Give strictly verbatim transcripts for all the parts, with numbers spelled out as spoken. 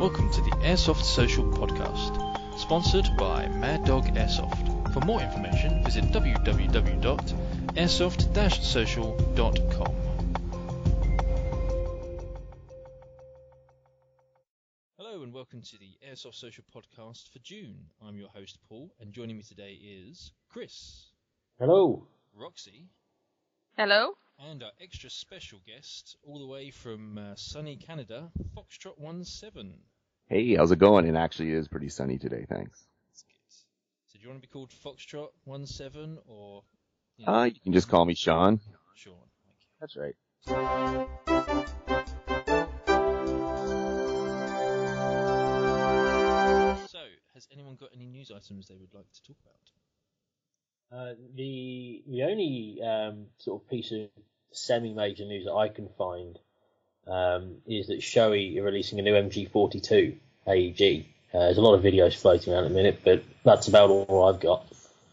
Welcome to the Airsoft Social Podcast, sponsored by Mad Dog Airsoft. For more information, visit w w w dot airsoft dash social dot com. Hello and welcome to the Airsoft Social Podcast for June. I'm your host Paul, and joining me today is Chris. Hello. Roxy. Hello. And our extra special guest, all the way from uh, sunny Canada, Foxtrot one seven. Hey, how's it going? It actually is pretty sunny today, thanks. That's good. So do you want to be called Foxtrot one seven, or... You know, uh, you can just call me Sean. Sean, thank you. That's right. So, has anyone got any news items they would like to talk about? Uh, the the only um, sort of piece of semi-major news that I can find um, is that Shoei are releasing a new M G forty-two A E G. Uh, there's a lot of videos floating around at the minute, but that's about all I've got.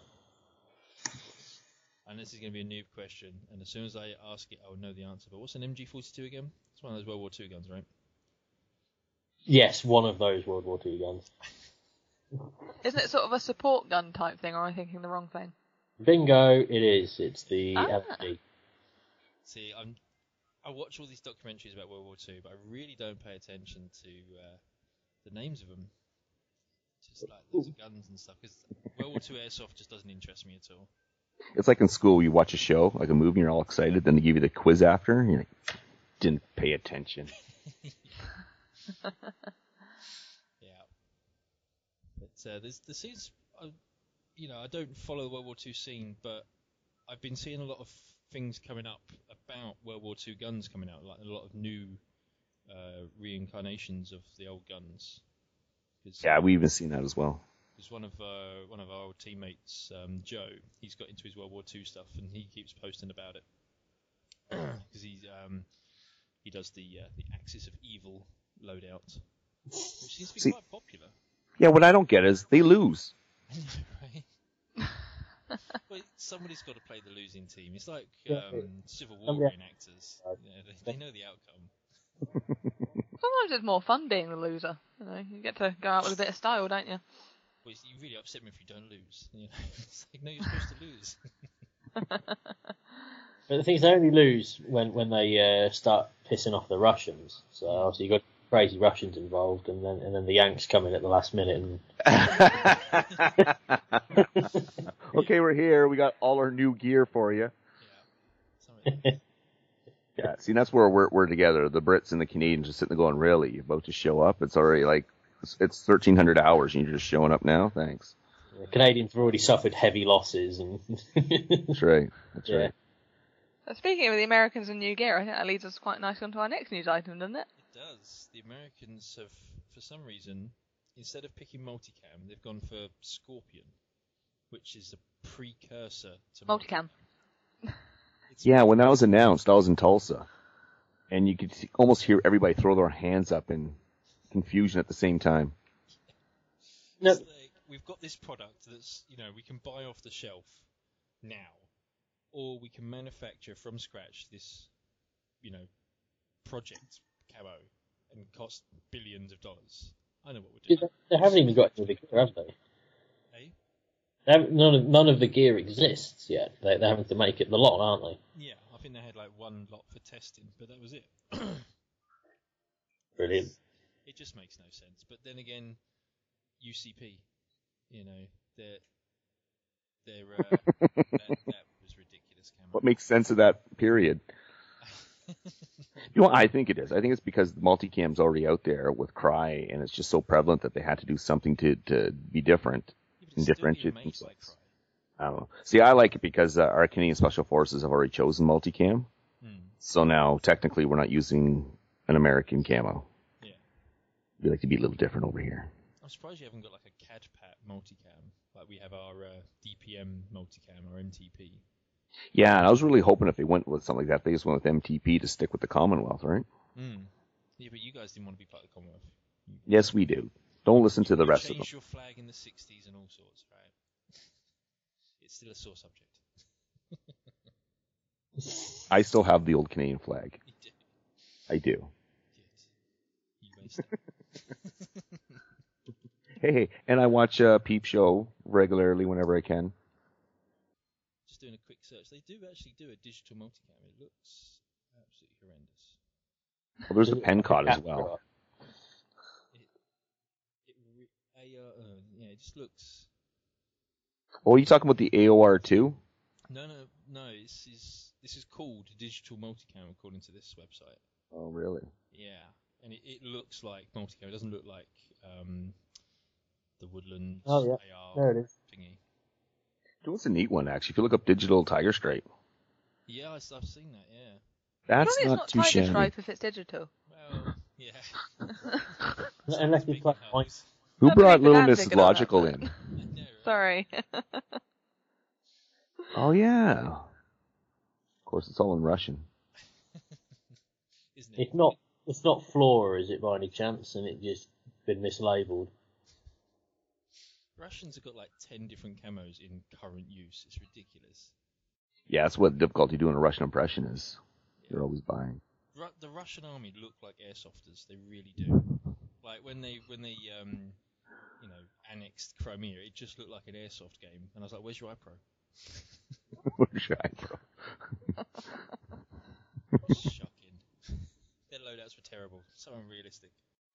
And this is going to be a noob question, and as soon as I ask it, I'll know the answer. But what's an M G forty-two again? It's one of those World War Two guns, right? Yes, one of those World War Two guns. Isn't it sort of a support gun type thing, or am I thinking the wrong thing? Bingo, it is. It's the Ah. L G. See, I'm, I watch all these documentaries about World War Two, but I really don't pay attention to uh, the names of them. Just like loads of guns and stuff, because World War Two airsoft just doesn't interest me at all. It's like in school, you watch a show, like a movie, and you're all excited, then they give you the quiz after, and you're like, didn't pay attention. Yeah. But uh, there's, there seems, uh, you know, I don't follow the World War Two scene, but I've been seeing a lot of things coming up about World War Two guns coming out, like a lot of new uh, reincarnations of the old guns. Cause, Yeah, we've even seen that as well. Because one of uh, one of our old teammates, um, Joe, he's got into his World War Two stuff, and he keeps posting about it because he um, he does the uh, the Axis of Evil loadout, which seems to be See, quite popular. Yeah, what I don't get is they lose. Right? Well, somebody's got to play the losing team. It's like Yeah. um, Civil War Yeah. reenactors. You know, they, they know the outcome. Sometimes it's more fun being the loser. You know, you get to go out with a bit of style, don't you? Well, you really upset me if you don't lose. You know? It's like, no, you're supposed to lose. But the thing is, they only lose when, when they uh, start pissing off the Russians. So obviously you've got crazy Russians involved, and then and then the Yanks come in at the last minute. And Okay, we're here. We got all our new gear for you. Yeah. Something. Yeah, see, that's where we're we're together. The Brits and the Canadians are sitting there going, really? You're about to show up? It's already like, it's, it's thirteen hundred hours and you're just showing up now? Thanks. the Canadians have already suffered heavy losses. And That's right. That's Yeah. right. So speaking of the Americans and new gear, I think that leads us quite nicely onto our next news item, doesn't it? It does. The Americans have, for some reason, instead of picking multicam, they've gone for Scorpion, which is a precursor to Multicam. It's Yeah, when that was announced, I was in Tulsa, and you could see, almost hear everybody throw their hands up in confusion at the same time. No. It's like, we've got this product that's, you know, we can buy off the shelf now, or we can manufacture from scratch this, you know, project camo and cost billions of dollars. I know what we're doing. they haven't even got any of the gear, have they? Hey? They haven't, none, of, none of the gear exists yet. They, they're having to make it the lot, aren't they? Yeah, I think they had like one lot for testing, but that was it. Brilliant. It just makes no sense. But then again, U C P, you know, they're, they're, uh, that, that was ridiculous camo. What makes sense of that period? You know what I think it is? I think it's because the multicam's already out there with Cry, and it's just so prevalent that they had to do something to, to be different Yeah, but and it's still differentiate being made by themselves. Cry. I don't know. See, I like it because uh, our Canadian Special Forces have already chosen multicam, Hmm. so now technically we're not using an American camo. Yeah. We like to be a little different over here. I'm surprised you haven't got like a C A D P A T multicam, like we have our uh, D P M multicam or M T P. Yeah, and I was really hoping if they went with something like that, they just went with M T P to stick with the Commonwealth, right? Mm. Yeah, but you guys didn't want to be part of the Commonwealth. You, Yes, we do. Don't listen to the you rest of them. changed your flag in the sixties and all sorts, right? It's still a sore subject. I still have the old Canadian flag. You do. I do. Good. You waste it. Hey, hey, and I watch uh, Peep Show regularly whenever I can. Just doing a quick search. They do actually do a digital multicam. It looks absolutely horrendous. Well, there's the Does it pen like a cod as capture well. art? It, it re- A R, uh, yeah, it just looks. Oh, are you talking about the A O R two? No, no, no. This is this is called digital multicam according to this website. Oh, really? Yeah, and it, it looks like multicam. It doesn't look like um, the Woodland Oh, yeah. A R There it is. thingy. It's a neat one, actually. If you look up digital Tiger Stripe, Yeah, I- I've seen that. Yeah. that's Surely it's not not too Tiger shabby. Stripe if it's digital. Well, yeah. Unless it's like Speaking mine. Who That'd brought be Little pedantic Missus and all that, Logical but- in? of- I know, right? Sorry. Oh, yeah. Of course, it's all in Russian. Isn't it? It's not. It's not Flora, is it, by any chance? And it just been mislabeled. Russians have got like ten different camos in current use. It's ridiculous. Yeah, that's what the difficulty doing a Russian impression is. They're always buying. Ru- the Russian army look like airsofters. They really do. Like when they when they um you know annexed Crimea, it just looked like an airsoft game, and I was like, "Where's your iPro?" Where's your eyebrow? Shocking. Their loadouts were terrible. So unrealistic.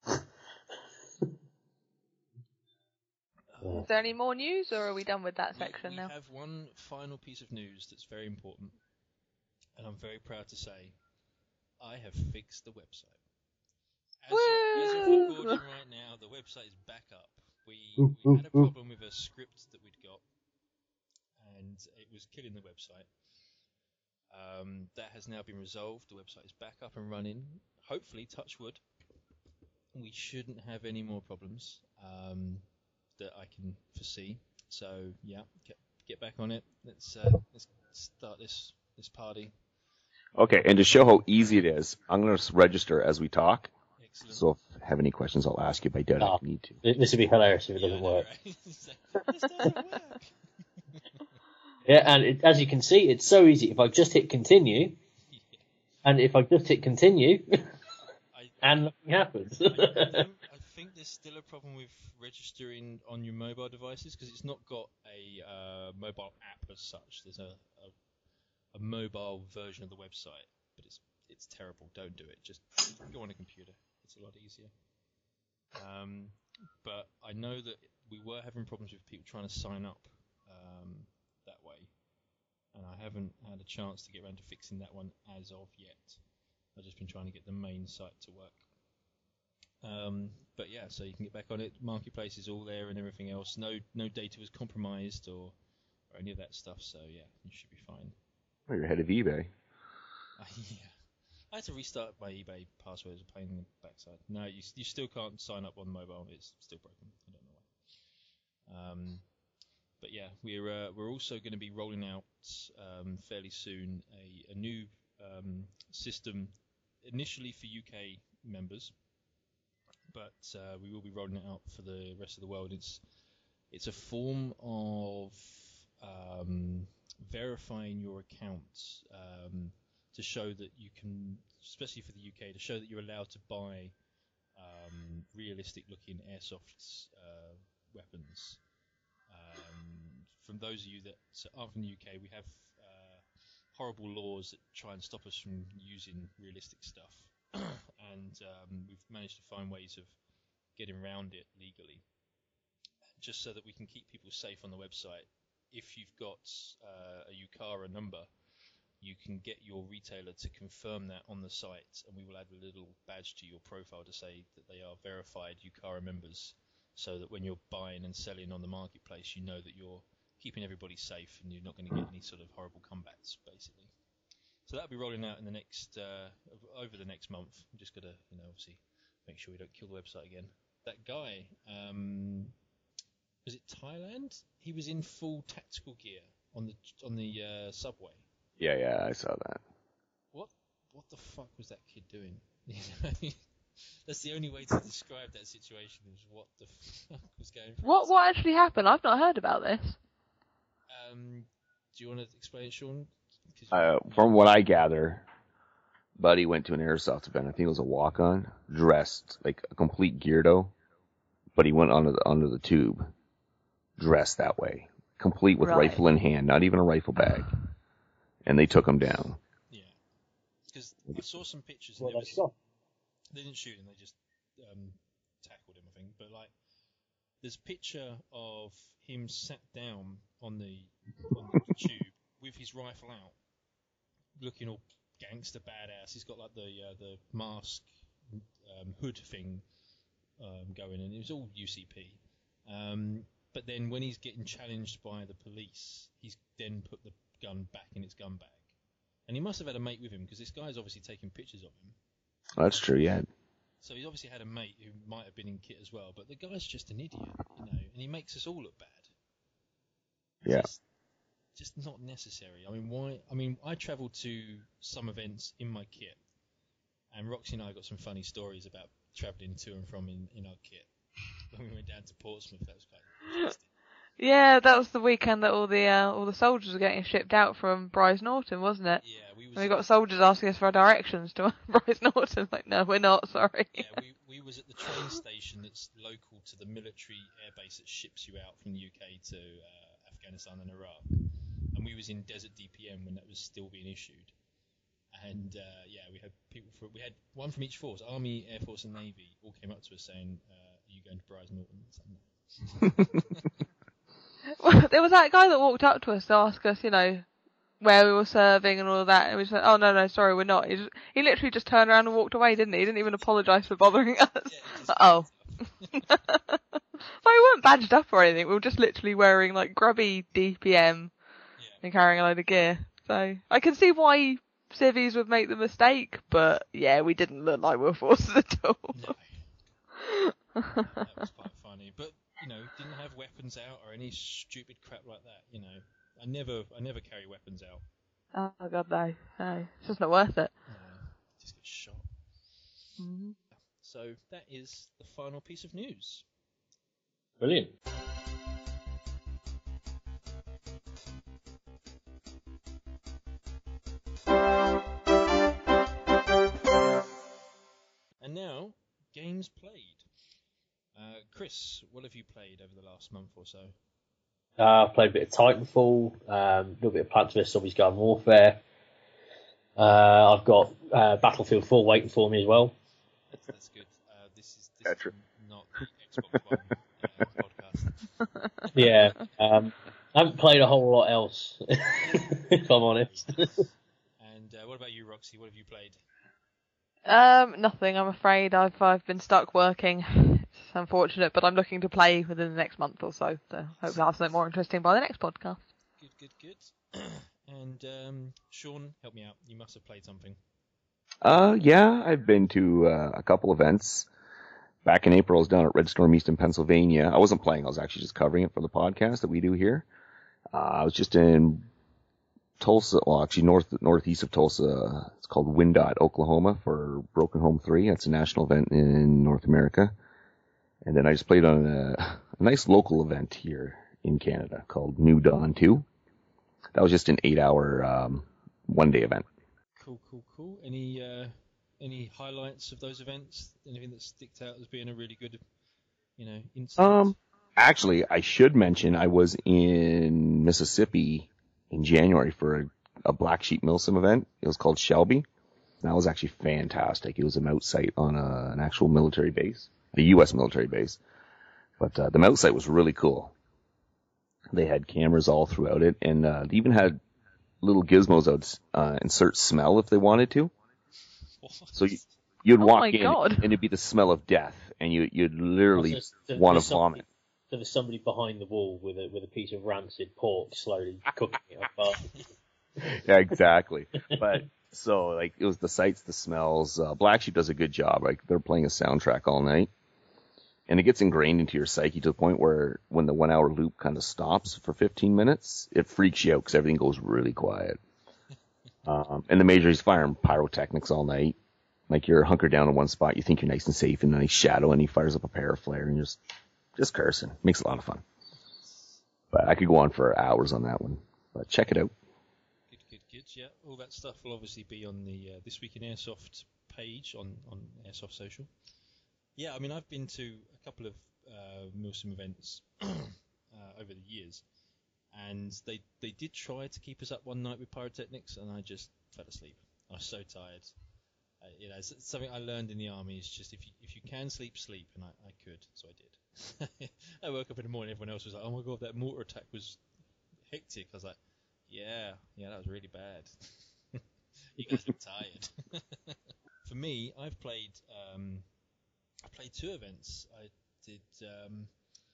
Uh, Is there any more news, or are we done with that we, section we now? have one final piece of news that's very important, and I'm very proud to say I have fixed the website. As of, as of Woo! recording right now, the website is back up. We, we had a problem with a script that we'd got, and it was killing the website. Um, that has now been resolved. The website is back up and running. Hopefully, touch wood, we shouldn't have any more problems um, that I can foresee. So yeah, get get back on it. Let's uh, let's start this this party. Okay, and to show how easy it is, I'm going to register as we talk. Excellent. So if I have any questions, I'll ask you, but I doubt Ah. I need to. This would be hilarious if it Yeah, doesn't I know, work. right? It's like, this doesn't work. Yeah, and it, as you can see, it's so easy. If I just hit continue, and if I just hit continue, I, and nothing happens. I, I, don't, I think there's still a problem with registering on your mobile devices because it's not got a uh, mobile app as such. There's a, a a mobile version of the website, but it's it's terrible. Don't do it. Just go on a computer. It's a lot easier. Um, but I know that we were having problems with people trying to sign up um, that way, and I haven't had a chance to get around to fixing that one as of yet. I've just been trying to get the main site to work. Um, but yeah, so you can get back on it. Marketplace is all there and everything else. No no data was compromised or, or any of that stuff. So yeah, you should be fine. Oh, you're ahead of eBay. Uh, yeah, I had to restart my eBay password. It was a pain in the backside. No, you you still can't sign up on mobile. It's still broken. I don't know why. Um, but yeah, we're uh, we're also going to be rolling out um, fairly soon a, a new um, system, initially for U K members, but uh, we will be rolling it out for the rest of the world. It's it's a form of um, verifying your account um, to show that you can, especially for the U K, to show that you're allowed to buy um, realistic-looking airsoft uh, weapons. Um, from those of you that aren't from the U K, we have uh, horrible laws that try and stop us from using realistic stuff, and um, we've managed to find ways of getting around it legally, just so that we can keep people safe on the website. If you've got uh, a U C A R A number, you can get your retailer to confirm that on the site, and we will add a little badge to your profile to say that they are verified U C A R A members, so that when you're buying and selling on the marketplace, you know that you're keeping everybody safe and you're not going to get any sort of horrible combats, basically. So that'll be rolling out in the next uh, over the next month. I'm just got to, you know, obviously make sure we don't kill the website again. That guy, um, was it Thailand? He was in full tactical gear on the on the uh, subway. Yeah, yeah, I saw that. What what the fuck was that kid doing? That's the only way to describe that situation. Is what the fuck was going on. What what actually happened? I've not heard about this. Um, do you want to explain it, Sean? 'Cause Uh, you- from what I gather, buddy went to an airsoft event. I think it was a walk-on, dressed like a complete Geardo, but he went onto the onto the tube, dressed that way, complete with Right. rifle in hand, not even a rifle bag, and they took him down. Yeah, because I saw some pictures. And Well, it that's was, shot. they didn't shoot him; they just um, tackled him, I think. But like, there's a picture of him sat down on the, on the tube with his rifle out, looking all gangster badass. He's got like the uh, the mask um, hood thing um, going, and it was all U C P. Um, but then when he's getting challenged by the police, he's then put the gun back in its gun bag, and he must have had a mate with him because this guy's obviously taking pictures of him. That's true, yeah. So he's obviously had a mate who might have been in kit as well, but the guy's just an idiot, you know, and he makes us all look bad. Yeah. It's just not necessary. I mean, why? I mean, I travelled to some events in my kit, and Roxy and I got some funny stories about travelling to and from in, in our kit. When we went down to Portsmouth, that was quite interesting. Yeah, that was the weekend that all the uh, all the soldiers were getting shipped out from Bryce Norton, wasn't it? Yeah, we was And we got soldiers asking us for directions to Bryce Norton. Like, no, we're not. Sorry. yeah, we we was at the train station that's local to the military airbase that ships you out from the U K to uh, Afghanistan and Iraq, and we was in Desert D P M when that was still being issued. And uh, yeah, we had people for we had one from each force, Army, Air Force, and Navy, all came up to us saying, uh, "Are you going to Bryce Norton?" Well, there was that guy that walked up to us to ask us, you know, where we were serving and all of that, and we said, "Oh no, no, sorry, we're not." He, just, he literally just turned around and walked away, didn't he? He didn't even apologise for bothering us. Yeah, it just- Oh. So we weren't badged up or anything. We were just literally wearing like grubby D P M yeah. and carrying a load of gear. So I can see why civvies would make the mistake, but yeah, we didn't look like we were forces at all. No. That was quite funny, but you know, didn't have weapons out or any stupid crap like that. You know, I never, I never carry weapons out. Oh god, no, no, it's just not worth it. No, just get shot. Mm-hmm. So that is the final piece of news. Brilliant. And now, games played. Uh, Chris, what have you played over the last month or so? Uh, I've played a bit of Titanfall, um, a little bit of Plants vs Zombies Garden Warfare. Uh, I've got uh, Battlefield four waiting for me as well. That's, that's good. Uh, this is, this That's is true. not the Xbox One uh, podcast. Yeah, um, I haven't played a whole lot else, if I'm honest. And uh, what about you, Roxy? What have you played? Um, nothing. I'm afraid I've I've been stuck working. It's unfortunate, but I'm looking to play within the next month or so. So hopefully I'll have something more interesting by the next podcast. Good, good, good. And um, Sean, help me out. You must have played something. Uh, yeah, I've been to uh, a couple events. Back in April, I was down at Red Storm East in Pennsylvania. I wasn't playing. I was actually just covering it for the podcast that we do here. Uh, I was just in Tulsa, well, actually north northeast of Tulsa. It's called Windot, Oklahoma, for Broken Home three. That's a national event in North America. And then I just played on a, a nice local event here in Canada called New Dawn two. That was just an eight-hour um, one-day event. Cool, cool, cool. Any uh, any highlights of those events? Anything that sticks out as being a really good, you know, insight? Um, actually, I should mention I was in Mississippi in January for a, a Black Sheep Milsim event. It was called Shelby. That was actually fantastic. It was a mount site on a, an actual military base, a U S military base. But uh, the mount site was really cool. They had cameras all throughout it, and uh, they even had little gizmos out, uh, insert smell if they wanted to. So you, you'd Oh walk my in, God. and it'd be the smell of death, and you, you'd literally So there's want to somebody- vomit. So there's somebody behind the wall with a with a piece of rancid pork slowly cooking it up. Yeah, exactly. But so like it was the sights, the smells. Uh, Black Sheep does a good job. Like they're playing a soundtrack all night, and it gets ingrained into your psyche to the point where when the one hour loop kind of stops for fifteen minutes, it freaks you out because everything goes really quiet. Um, and the major is firing pyrotechnics all night. Like you're hunkered down in one spot, you think you're nice and safe, and then he shadow and he fires up a paraflare and just just cursing. Makes it a lot of fun. But I could go on for hours on that one. But check it out. Good, good, good. Yeah, all that stuff will obviously be on the uh, This Week in Airsoft page on, on Airsoft Social. Yeah, I mean, I've been to a couple of uh, Milsim events uh, over the years, and they they did try to keep us up one night with pyrotechnics, and I just fell asleep. I was so tired. Uh, you know, it's, it's something I learned in the army is just if you if you can sleep, sleep, and I, I could, so I did. I woke up in the morning, everyone else was like, "Oh my god, that mortar attack was hectic." I was like, "Yeah, yeah, that was really bad." You guys look tired. For me, I've played um, I played two events. I did um,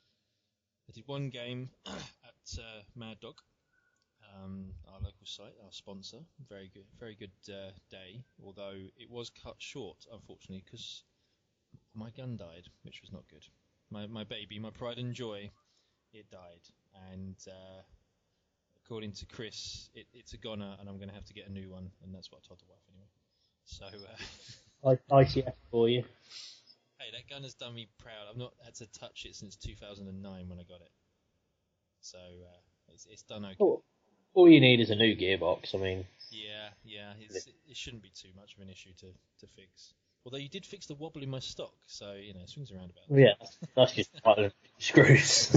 I did one game at uh, Mad Dog. Um, our local site, our sponsor. Very good, very good uh, day. Although it was cut short, unfortunately, because my gun died, which was not good. My my baby, my pride and joy, it died. And uh, according to Chris, it, it's a goner, and I'm going to have to get a new one. And that's what I told the wife anyway. So, uh, I C F for you. Hey, that gun has done me proud. I've not had to touch it since two thousand nine when I got it. So uh, it's it's done okay. Oh. All you need is a new gearbox. I mean, yeah, yeah, it's, it, it shouldn't be too much of an issue to, to fix. Although you did fix the wobble in my stock, so you know, swings around about. Yeah, that's just part of screws.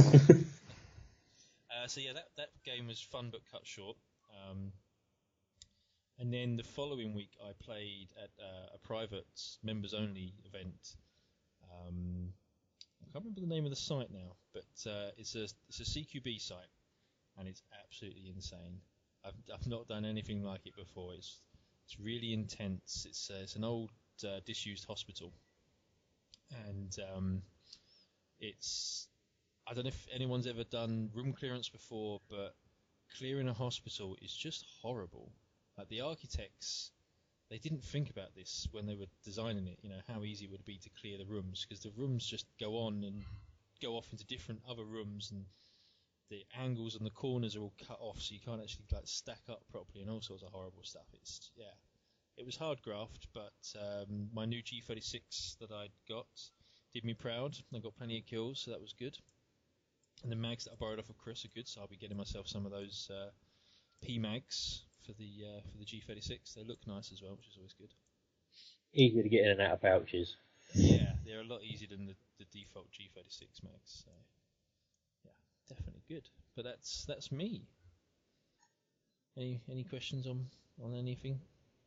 uh, so yeah, that that game was fun but cut short. Um, and then the following week, I played at uh, a private members-only event. Um, I can't remember the name of the site now, but uh, it's a it's a C Q B site. And it's absolutely insane. I've I've not done anything like it before. It's it's really intense. It's uh, it's an old uh, disused hospital, and um, it's I don't know if anyone's ever done room clearance before, but clearing a hospital is just horrible. Like the architects, they didn't think about this when they were designing it. You know how easy it would be to clear the rooms because the rooms just go on and go off into different other rooms and the angles and the corners are all cut off, so you can't actually like stack up properly and all sorts of horrible stuff. It's yeah, it was hard graft, but um, my new G thirty-six that I got did me proud. I got plenty of kills, so that was good. And the mags that I borrowed off of Chris are good, so I'll be getting myself some of those uh, P mags for the uh, for the G thirty-six. They look nice as well, which is always good. Easier to get in and out of pouches. Yeah, they're a lot easier than the, the default G thirty-six mags. So. Definitely good, but that's that's me. Any any questions on on anything?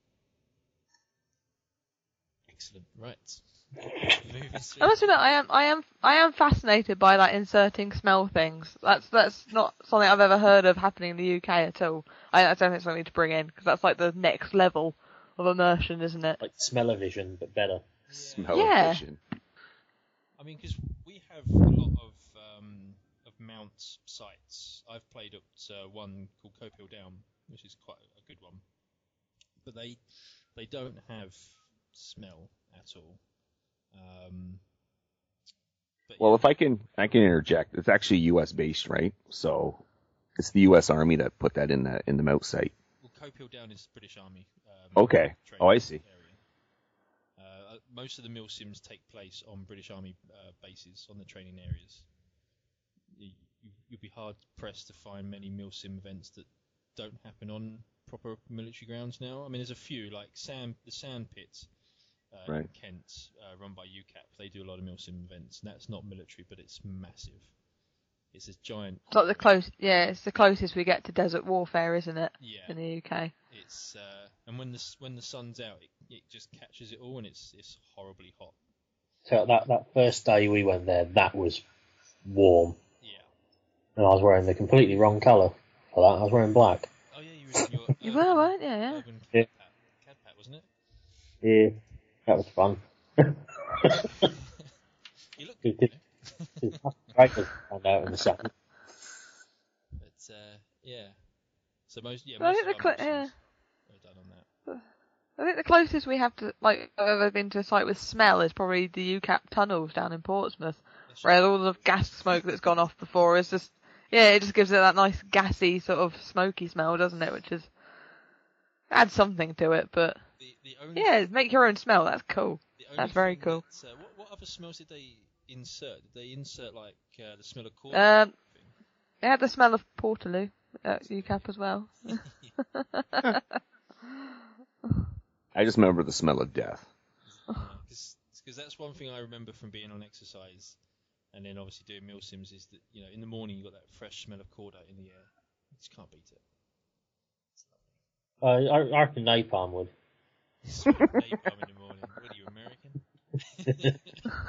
Excellent, right. I must admit, I am I am I am fascinated by that inserting smell things. That's that's not something I've ever heard of happening in the U K at all. I, I don't think it's something to bring in because that's like the next level of immersion, isn't it? Like smell-o-vision, but better. Yeah. Smell-o-vision. I mean, because we have a lot of um, of mount sites. I've played at uh, one called Copial Down, which is quite a good one, but they they don't have smell at all. Um, but Well, yeah. if I can, I can interject. It's actually U S based, right? So it's the U S Army that put that in the in the mount site. Well, Copial Down is British Army. Um, Okay. training Oh, I see. area. Uh, most of the mil sims take place on British Army uh, bases, on the training areas. You, you, you'll be hard pressed to find many mil sim events that don't happen on proper military grounds now. I mean, there's a few, like Sand, the Sand Pit uh, Right. in Kent, uh, run by U CAP. They do a lot of mil sim events, and that's not military, but it's massive. It's this giant. It's like the close, yeah, it's the closest we get to desert warfare, isn't it? Yeah. In the U K. It's uh, and when the s- when the sun's out, it, it just catches it all, and it's it's horribly hot. So that that first day we went there, that was warm, Yeah. and I was wearing the completely wrong colour for that. I was wearing black. Oh yeah, you were in your You urban, were, weren't you? Yeah. urban Yeah. Cadpat, Cadpat, wasn't it? Yeah, that was fun. You look It good. did. You know? Great to find out in the second. But uh, yeah. So most yeah Well, I most think of the our cl- missions are done on that. I think the closest we have to, like, I've ever been to a site with smell is probably the U CAP tunnels down in Portsmouth, That's where all the gas smoke that's gone off before is just, yeah, it just gives it that nice gassy sort of smoky smell, doesn't it? Which is, adds something to it, but the the only yeah, make your own smell, that's cool. the only That's very thing cool. That, uh, what what other smells did they insert? Did they insert like uh, the smell of corn? Um, it had the smell of Portaloo. at U CAP as well. I just remember the smell of death. Because yeah, that's one thing I remember from being on exercise, and then obviously doing meal sims is that, you know, in the morning you got that fresh smell of cordite in the air. You just can't beat it. Uh, I, I reckon napalm would. Napalm in the morning. What are you, American?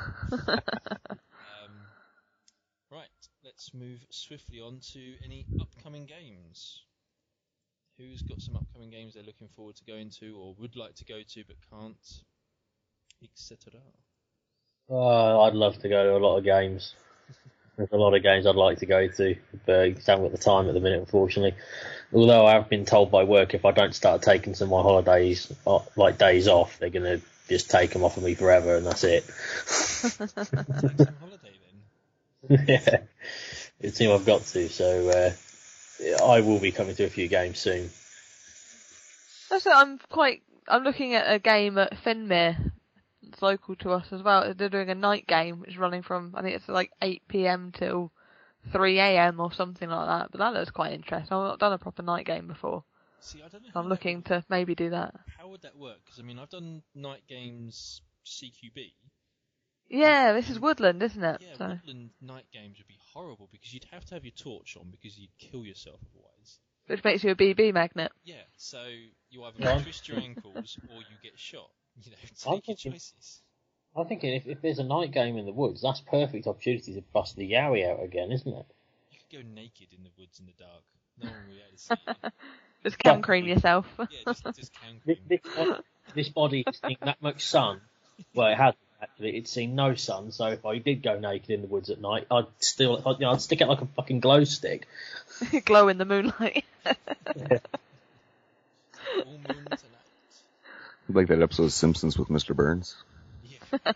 um, right, let's move swiftly on to any upcoming games. Who's got some upcoming games they're looking forward to going to, or would like to go to but can't, et cetera? Oh, I'd love to go to a lot of games. There's a lot of games I'd like to go to, but I just haven't got the time at the minute, unfortunately. Although I have been told by work if I don't start taking some of my holidays, uh, like days off, they're going to just take them off of me forever, and that's it. Take some holiday then. Yeah, it seems I've got to. So uh, I will be coming to a few games soon. Also, I'm quite. I'm looking at a game at Fenmere. It's local to us as well. They're doing a night game, which is running from, I think it's like eight p.m. till three a.m. or something like that. But that looks quite interesting. I've not done a proper night game before. See, I don't know. So I'm looking to maybe do that. How would that work? Because I mean, I've done night games C Q B. Yeah, this is Woodland, isn't it? Yeah, so. Woodland night games would be horrible because you'd have to have your torch on because you'd kill yourself otherwise. Which makes you a B B magnet. Yeah, so you either twist your ankles or you get shot. You know, take I'm your thinking, choices. I'm thinking if, if there's a night game in the woods, that's perfect opportunity to bust the yowie out again, isn't it? You could go naked in the woods in the dark. No one will be able to see you. Just cam cream yourself. Yeah, just, just can This, cream. this, body, this body has seen that much sun. Well, it hasn't actually. It's seen no sun. So if I did go naked in the woods at night, I'd still, I'd, you know, I'd stick out like a fucking glow stick. Glow in the moonlight. Yeah. Full moon tonight. Like that episode of Simpsons with Mister Burns. Yeah.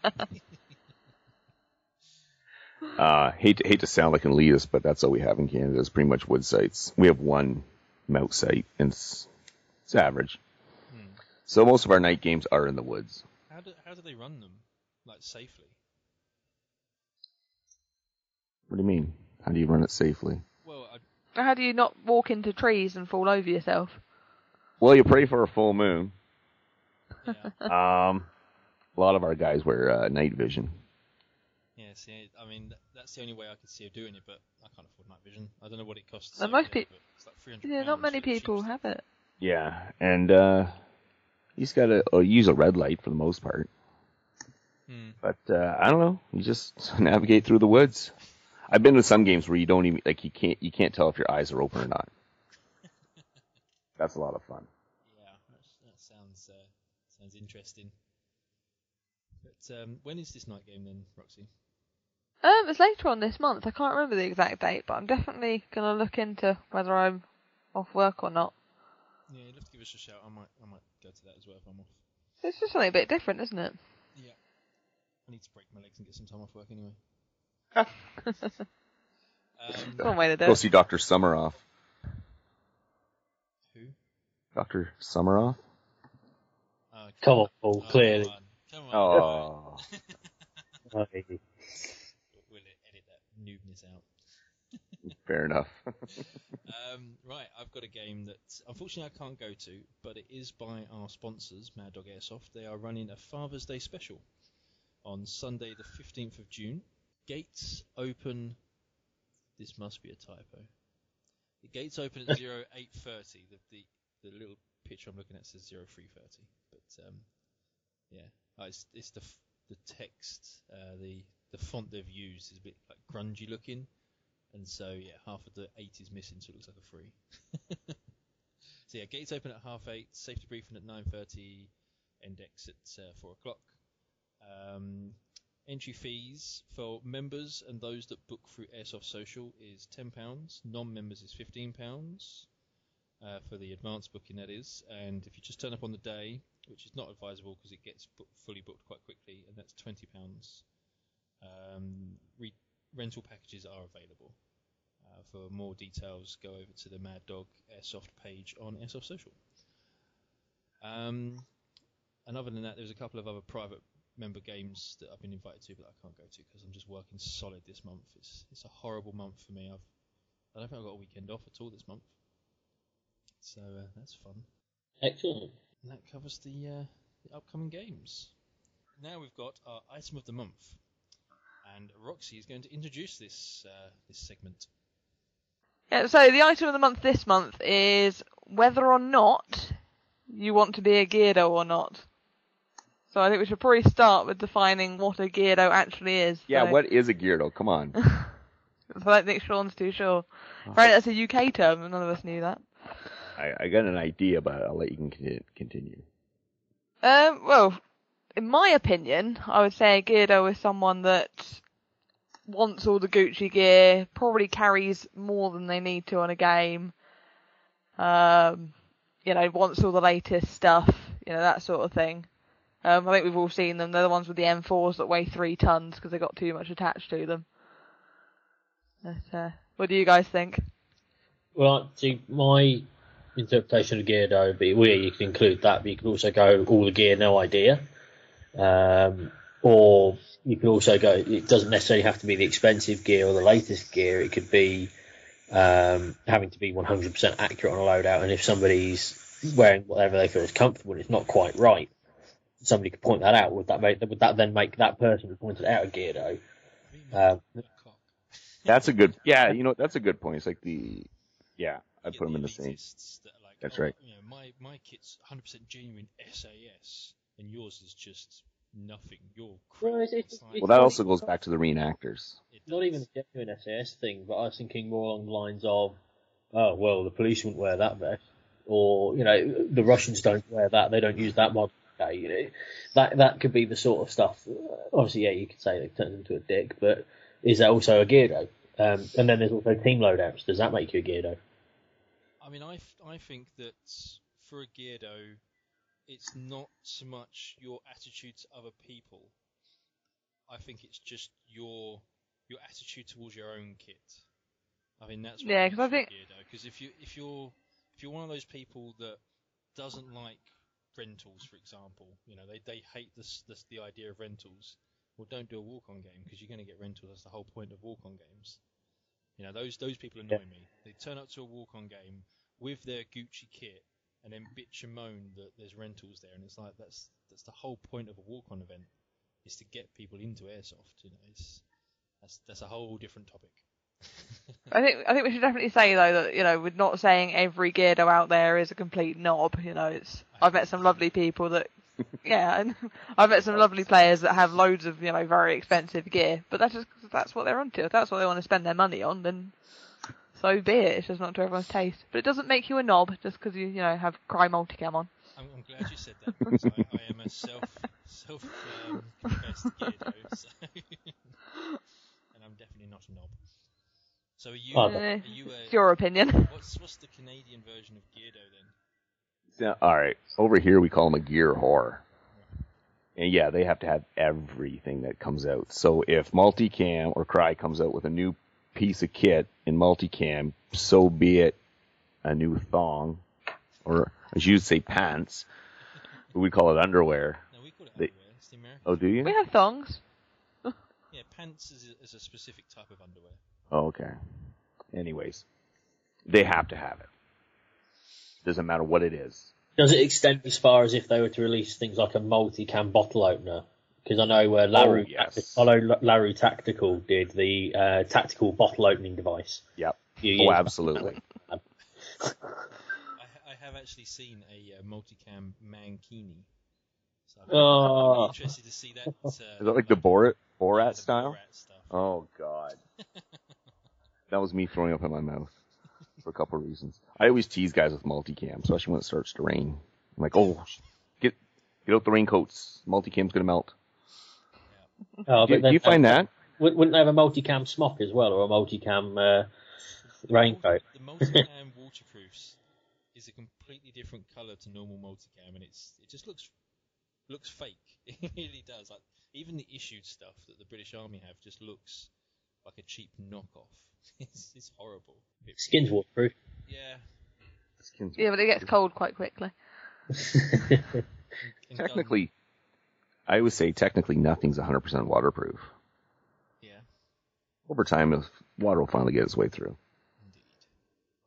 Uh, hate to, hate to sound like an elitist, but that's all we have in Canada is pretty much wood sites. We have one mout site, and it's, it's average. Hmm. So most of our night games are in the woods. How do how do they run them, like safely? What do you mean? How do you run it safely? Well, I, How do you not walk into trees and fall over yourself? Well, you pray for a full moon. yeah, Um, a lot of our guys wear uh, night vision. yeah. See, I mean, that, that's the only way I could see of doing it, but I can't afford night vision. I don't know what it costs. And over most there, peop- but it's like three hundred Yeah, not many for the people cheap have it. Yeah, and uh, you just gotta uh, use a red light for the most part. Hmm. But uh, I don't know. You just navigate through the woods. I've been to some games where you don't even like you can't you can't tell if your eyes are open or not. That's a lot of fun. Yeah, that, that sounds uh, sounds interesting. But um, when is this night game then, Roxy? Um, it's later on this month. I can't remember the exact date, but I'm definitely gonna look into whether I'm off work or not. Yeah, you'll have to give us a shout. I might I might go to that as well if I'm off. It's just something a bit different, isn't it? Yeah. I need to break my legs and get some time off work anyway. um, One way to do Go it. see Doctor Summeroff. who? Doctor Summeroff? Oh, Come on, Paul, oh, clearly. Come on. Come on. Oh. Okay. We'll edit that noobness out. Fair enough. Um, right, I've got a game that unfortunately I can't go to, but it is by our sponsors, Mad Dog Airsoft. They are running a Father's Day special on Sunday the fifteenth of June. Gates open... This must be a typo. The gates open at zero eight thirty. The, the the little picture I'm looking at says zero three thirty. But um, yeah, oh, it's it's the f- the text, uh, the the font they've used is a bit like grungy looking, and so yeah, half of the eight is missing, so it looks like a three. So yeah, gates open at half eight. Safety briefing at nine thirty. Index at uh, four o'clock. Um, Entry fees for members and those that book through Airsoft Social is ten pounds. Non-members is fifteen pounds uh, for the advanced booking, that is. And if you just turn up on the day, which is not advisable because it gets book, fully booked quite quickly, and that's twenty pounds. Um, re- rental packages are available. Uh, for more details, go over to the Mad Dog Airsoft page on Airsoft Social. Um, and other than that, there's a couple of other private member games that I've been invited to, but I can't go to because I'm just working solid this month. It's it's a horrible month for me. I've I don't think I've got a weekend off at all this month. So uh, that's fun. Excellent. And that covers the, uh, the upcoming games. Now we've got our item of the month. And Roxy is going to introduce this uh, this segment. Yeah, so the item of the month this month is whether or not you want to be a Geardo or not. So I think we should probably start with defining what a Geardo actually is. Yeah, so. what is a Geardo? Come on. I don't think Sean's too sure. Right, that's a U K term, and none of us knew that. I, I got an idea, but I'll let you con- continue. Um, well, in my opinion, I would say a Geardo is someone that wants all the Gucci gear, probably carries more than they need to on a game, um, you know, wants all the latest stuff, you know, that sort of thing. Um, I think we've all seen them. They're the ones with the M fours that weigh three tons because they got too much attached to them. But, uh, what do you guys think? Well, see, my interpretation of Geardo, but well, you can include that, but you can also go all the gear, no idea. Um, or you can also go, it doesn't necessarily have to be the expensive gear or the latest gear. It could be um, having to be one hundred percent accurate on a loadout, and if somebody's wearing whatever they feel is comfortable and it's not quite right, somebody could point that out. Would that make, would that then make that person who pointed out a Geardo? Um, That's a good, yeah, you know, that's a good point. It's like the, yeah, I'd put them in the same. That are like, That's oh, right. You know, my, my kit's one hundred percent genuine S A S, and yours is just nothing. You're crap. Well, it's- it's- It's like- it's- Well, that also goes back to the reenactors. it not does. even a genuine S A S thing, but I was thinking more along the lines of, oh, well, the police wouldn't wear that vest. Or, you know, the Russians don't wear that, they don't use that model. Okay, you know, that that could be the sort of stuff. Obviously, yeah, you could say it turns into a dick, but is that also a Geardo? Um, and then there's also team loadouts. Does that make you a Geardo? I mean, I, f- I think that for a Geardo, it's not so much your attitude to other people. I think it's just your your attitude towards your own kit. I mean, that's what Yeah, makes 'cause I you a think- Geardo. Because if you if you're if you're one of those people that doesn't like rentals, for example, you know, they they hate this this the idea of rentals. Well, don't do a walk-on game because you're going to get rentals. That's the whole point of walk-on games. You know, those those people annoy Yeah. me. They turn up to a walk-on game with their Gucci kit and then bitch and moan that there's rentals there, and it's like that's that's the whole point of a walk-on event is to get people into airsoft. You know, it's that's that's a whole different topic. I think I think we should definitely say though that, you know, we're not saying every Geardo out there is a complete knob. You know, it's I've met some lovely people that, yeah, and I've met some lovely players that have loads of, you know, very expensive gear, but that's just that's what they're onto. If that's what they want to spend their money on, then so be it. It's just not to everyone's taste. But it doesn't make you a knob just because you you know have Cry multicam on. I'm, I'm glad you said that because I, I am a self self um, confessed Geardo, so and I'm definitely not a knob. So are you? Oh, are Eh, you a, it's your opinion. What's what's the Canadian version of Geardo then? Yeah, all right. Over here, we call them a gear whore. And yeah, they have to have everything that comes out. So if Multicam or Cry comes out with a new piece of kit in Multicam, so be it a new thong, or as you'd say, pants. But we call it underwear. No, we call it They- underwear. It's the American. Oh, do you? We have thongs. Yeah, pants is a, is a specific type of underwear. Oh, okay. Anyways, they have to have it. Doesn't matter what it is. Does it extend as far as if they were to release things like a multi-cam bottle opener? Because I know where Laru, Oh, yes. Tacti- I know Laru Tactical did the uh, tactical bottle opening device. Yep. a few Oh, years absolutely. I, ha- I have actually seen a uh, multicam mankini. So I'm, Oh. I'm really interested to see that. Uh, Is that like the Borat, yeah, Borat the style? Borat stuff. Oh, God. That was me throwing up in my mouth for a couple of reasons. I always tease guys with multicam, especially when it starts to rain. I'm like, oh, get get out the raincoats. Multicam's going to melt. Oh, Do, but do you then- find that? Wouldn't wouldn't they have a multi-cam smock as well, or a multi-cam uh, The raincoat? multi- The multicam waterproofs is a completely different colour to normal multicam, and it's it just looks looks fake. It really does. Like even the issued stuff that the British Army have just looks like a cheap knockoff. It's it's horrible. It- Skin's waterproof. Yeah. Skin's- Yeah, but it gets cold quite quickly. can gun- Technically, I always say technically nothing's one hundred percent waterproof. Yeah. Over time, if water will finally get its way through. Indeed.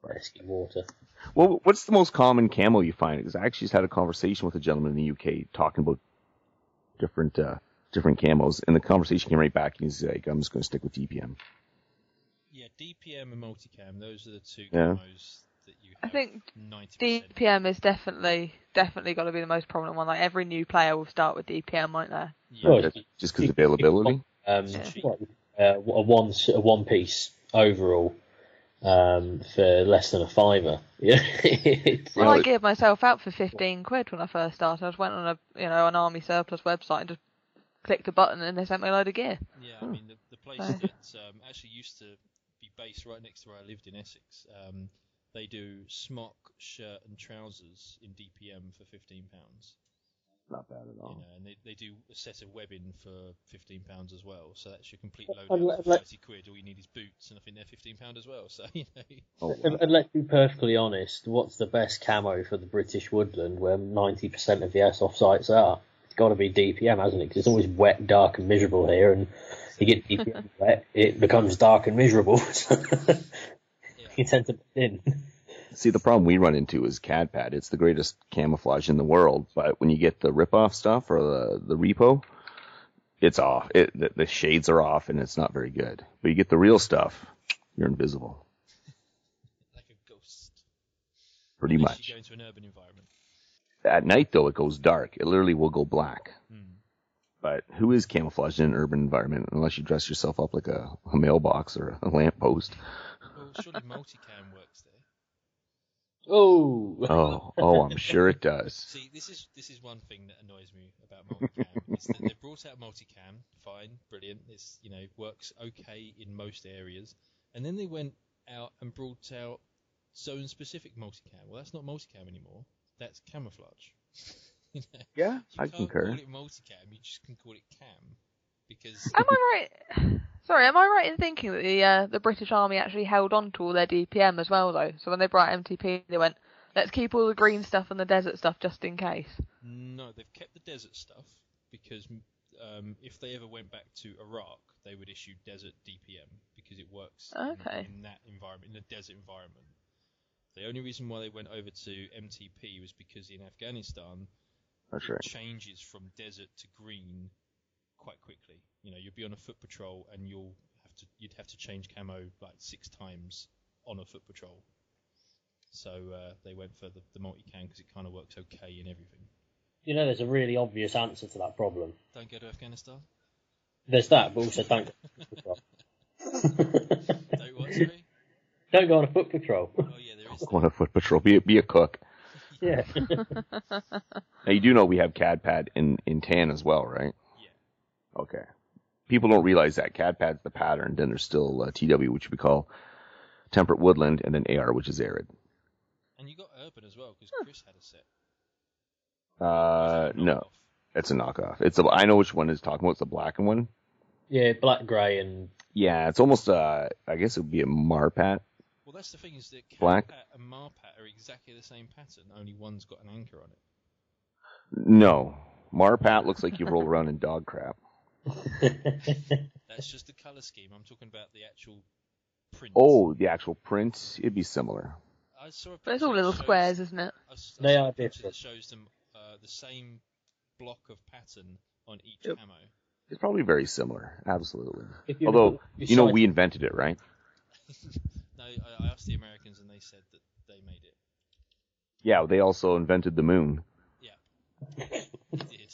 Rescue water. Well, what's the most common camo you find? Because I actually just had a conversation with a gentleman in the U K talking about different uh, different camos, and the conversation came right back, and he's like, "I'm just going to stick with D P M." Yeah, D P M and multicam, those are the two Yeah. camos that you have. I think ninety D percent. P M is definitely definitely got to be the most prominent one. Like every new player will start with D P M, won't they? Yeah. Well, Just just because availability. Um, Yeah. what, uh, a one a one piece overall um, for less than a fiver. Yeah, it's, Well, Well, I it- geared myself out for fifteen quid when I first started. I just went on a you know an Army Surplus website and just clicked a button and they sent me a load of gear. Yeah, I mean, the, the place So- that um, actually used to be based right next to where I lived in Essex, um, they do smock, shirt, and trousers in D P M for fifteen pounds. Not bad at You all. know, and they, they do a set of webbing for fifteen pounds as well. So that's your complete load And out let- for let- thirty quid. All you need is boots, and I think they're fifteen pound as well. So you know, Oh, and, wow. and let's be perfectly honest. What's the best camo for the British woodland, where ninety percent of the airsoft sites are? It's got to be D P M, hasn't it? Because it's always wet, dark, and miserable here, and you get D P M wet, it becomes dark and miserable. yeah. You tend to put in. See, the problem we run into is CADPAD. It's the greatest camouflage in the world, but when you get the rip-off stuff or the, the repo, it's off. It, the, the shades are off, and it's not very good. But you get the real stuff, you're invisible, like a ghost. pretty Unless much. you go into an urban environment. At night, though, it goes dark. It literally will go black. Hmm. But who is camouflaged in an urban environment unless you dress yourself up like a, a mailbox or a lamppost? Well, surely multicam works there. Oh, Oh, oh, I'm sure it does. See, this is this is one thing that annoys me about multicam. is that they've brought out multicam, fine, brilliant. It's you know works okay in most areas, and then they went out and brought out zone-specific multicam. Well, that's not multicam anymore. That's camouflage. You know, Yeah, you I can't concur. call it multicam. You just can call it cam because Am I right? Sorry, am I right in thinking that the uh, the British Army actually held on to all their D P M as well, though? So when they brought M T P, they went, let's keep all the green stuff and the desert stuff just in case. no, they've kept the desert stuff because um, if they ever went back to Iraq, they would issue desert D P M because it works in- Okay. in, that environment, in a desert environment. The only reason why they went over to M T P was because in Afghanistan, That's it right. changes from desert to green quite quickly. You know, you'll be on a foot patrol and you'll have to you'd have to change camo like six times on a foot patrol. So uh, they went for the, the multicam because it kind of works okay in everything. you know, there's a really obvious answer to that problem. Don't go to Afghanistan. There's that, but also don't Don't what, sorry? don't go on a foot patrol. Oh yeah, there is. Go on a foot patrol. Be a, be a cook. Yeah. Now, you do know we have CADPAD in, in tan as well, right? Yeah. Okay. People don't realize that CADPAD's the pattern. Then there's still uh, T W, which we call temperate woodland, and then A R, which is arid. And you got urban as well because Chris had a set. Uh, Was it a no, knockoff? it's a knockoff. It's a, I know which one is talking about. It's the black one. Yeah, black, grey, and Yeah, it's almost uh, I guess it would be a Marpat. Well, that's the thing is that Black? Catpat and Marpat are exactly the same pattern. Only one's got an anchor on it. No, Marpat looks like you roll around in dog crap. That's just the color scheme. I'm talking about the actual print. Oh, the actual print, it'd be similar. I saw a But it's picture all that little shows- squares, isn't it? I s- I They saw are a picture different. that shows them uh, the same block of pattern on each Yep. camo. It's probably very similar, absolutely. if you Although, look at you know, beside- we invented it, right? No, I, I asked the Americans and they said that they made it. Yeah, they also invented the moon. Yeah, they did.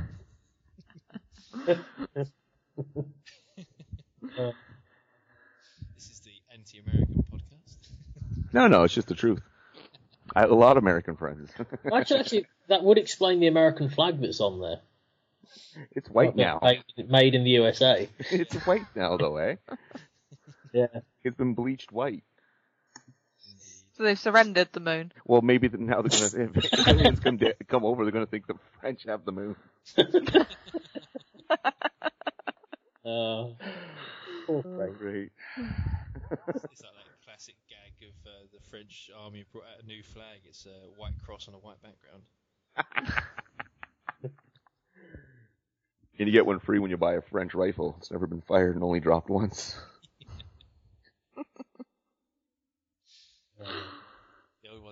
Uh, This is the anti-American podcast. No, no, it's just the truth. I have a lot of American friends. actually, actually, that would explain the American flag that's on there. It's white now. Made, made in the U S A. It's white now, though, eh? Yeah. It's been bleached white. So they've surrendered the moon. Well, maybe the, now they're gonna, if aliens come da- come over, they're gonna think the French have the moon. Uh, poor Frank. Great. It's like that classic gag of uh, the French army brought out a new flag. It's a white cross on a white background. And you get one free when you buy a French rifle. It's never been fired and only dropped once. Uh,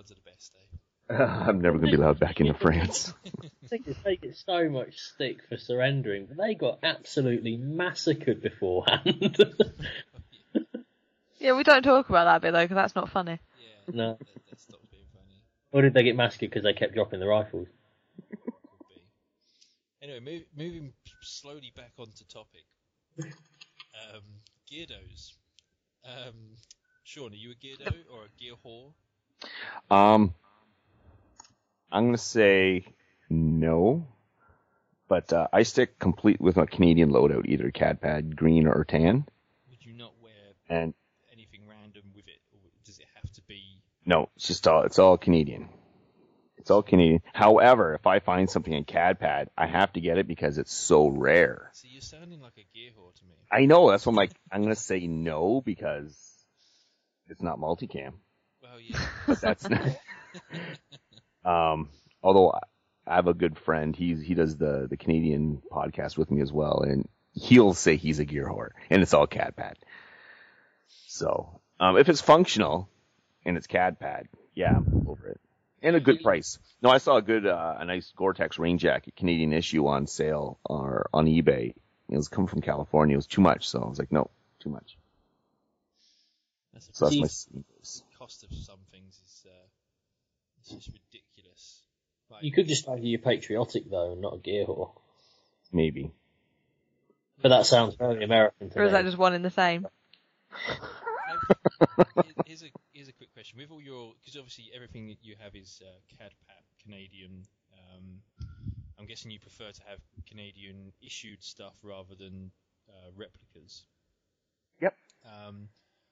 cards are the best, eh? I'm never going to be allowed back into France. I think they get so much stick for surrendering, but they got absolutely massacred beforehand. Yeah, we don't talk about that bit though, because that's not funny. Yeah, No. that, that stops being funny. Or did they get massacred because they kept dropping the rifles? Could be. Anyway, move, moving slowly back onto topic. Um, Geardos. Um, Sean, are you a Geardo or a Gear whore? Um, I'm going to say no, but uh, I stick complete with a Canadian loadout, either C A D pad, green or tan. Would you not wear And anything random with it, or does it have to be? no, it's just all, it's all Canadian. It's all Canadian. However, if I find something in C A D pad, I have to get it because it's so rare. See, you're sounding like a Gear whore to me. I know, that's what I'm like, I'm going to say no because it's not multicam. Well, yeah. But that's um, although I have a good friend, he's he does the the Canadian podcast with me as well, and he'll say he's a gear whore, and it's all C A D pad. So um, if it's functional and it's C A D pad, yeah, I'm over it, and a good price. No, I saw a good uh, a nice Gore-Tex rain jacket Canadian issue on sale or on eBay. It was coming from California. It was too much, so I was like, no, too much. That's a So that's my See- sneakers. cost of some things is uh, it's just ridiculous. Like, You could just argue you're patriotic though, and not a gear whore. Maybe. But that sounds very American to Or is me. that just one in the same? Have- here's a here's a quick question. With all your, because obviously everything that you have is uh, C A D pad Canadian. Um, I'm guessing you prefer to have Canadian issued stuff rather than uh, replicas. Yep. Um,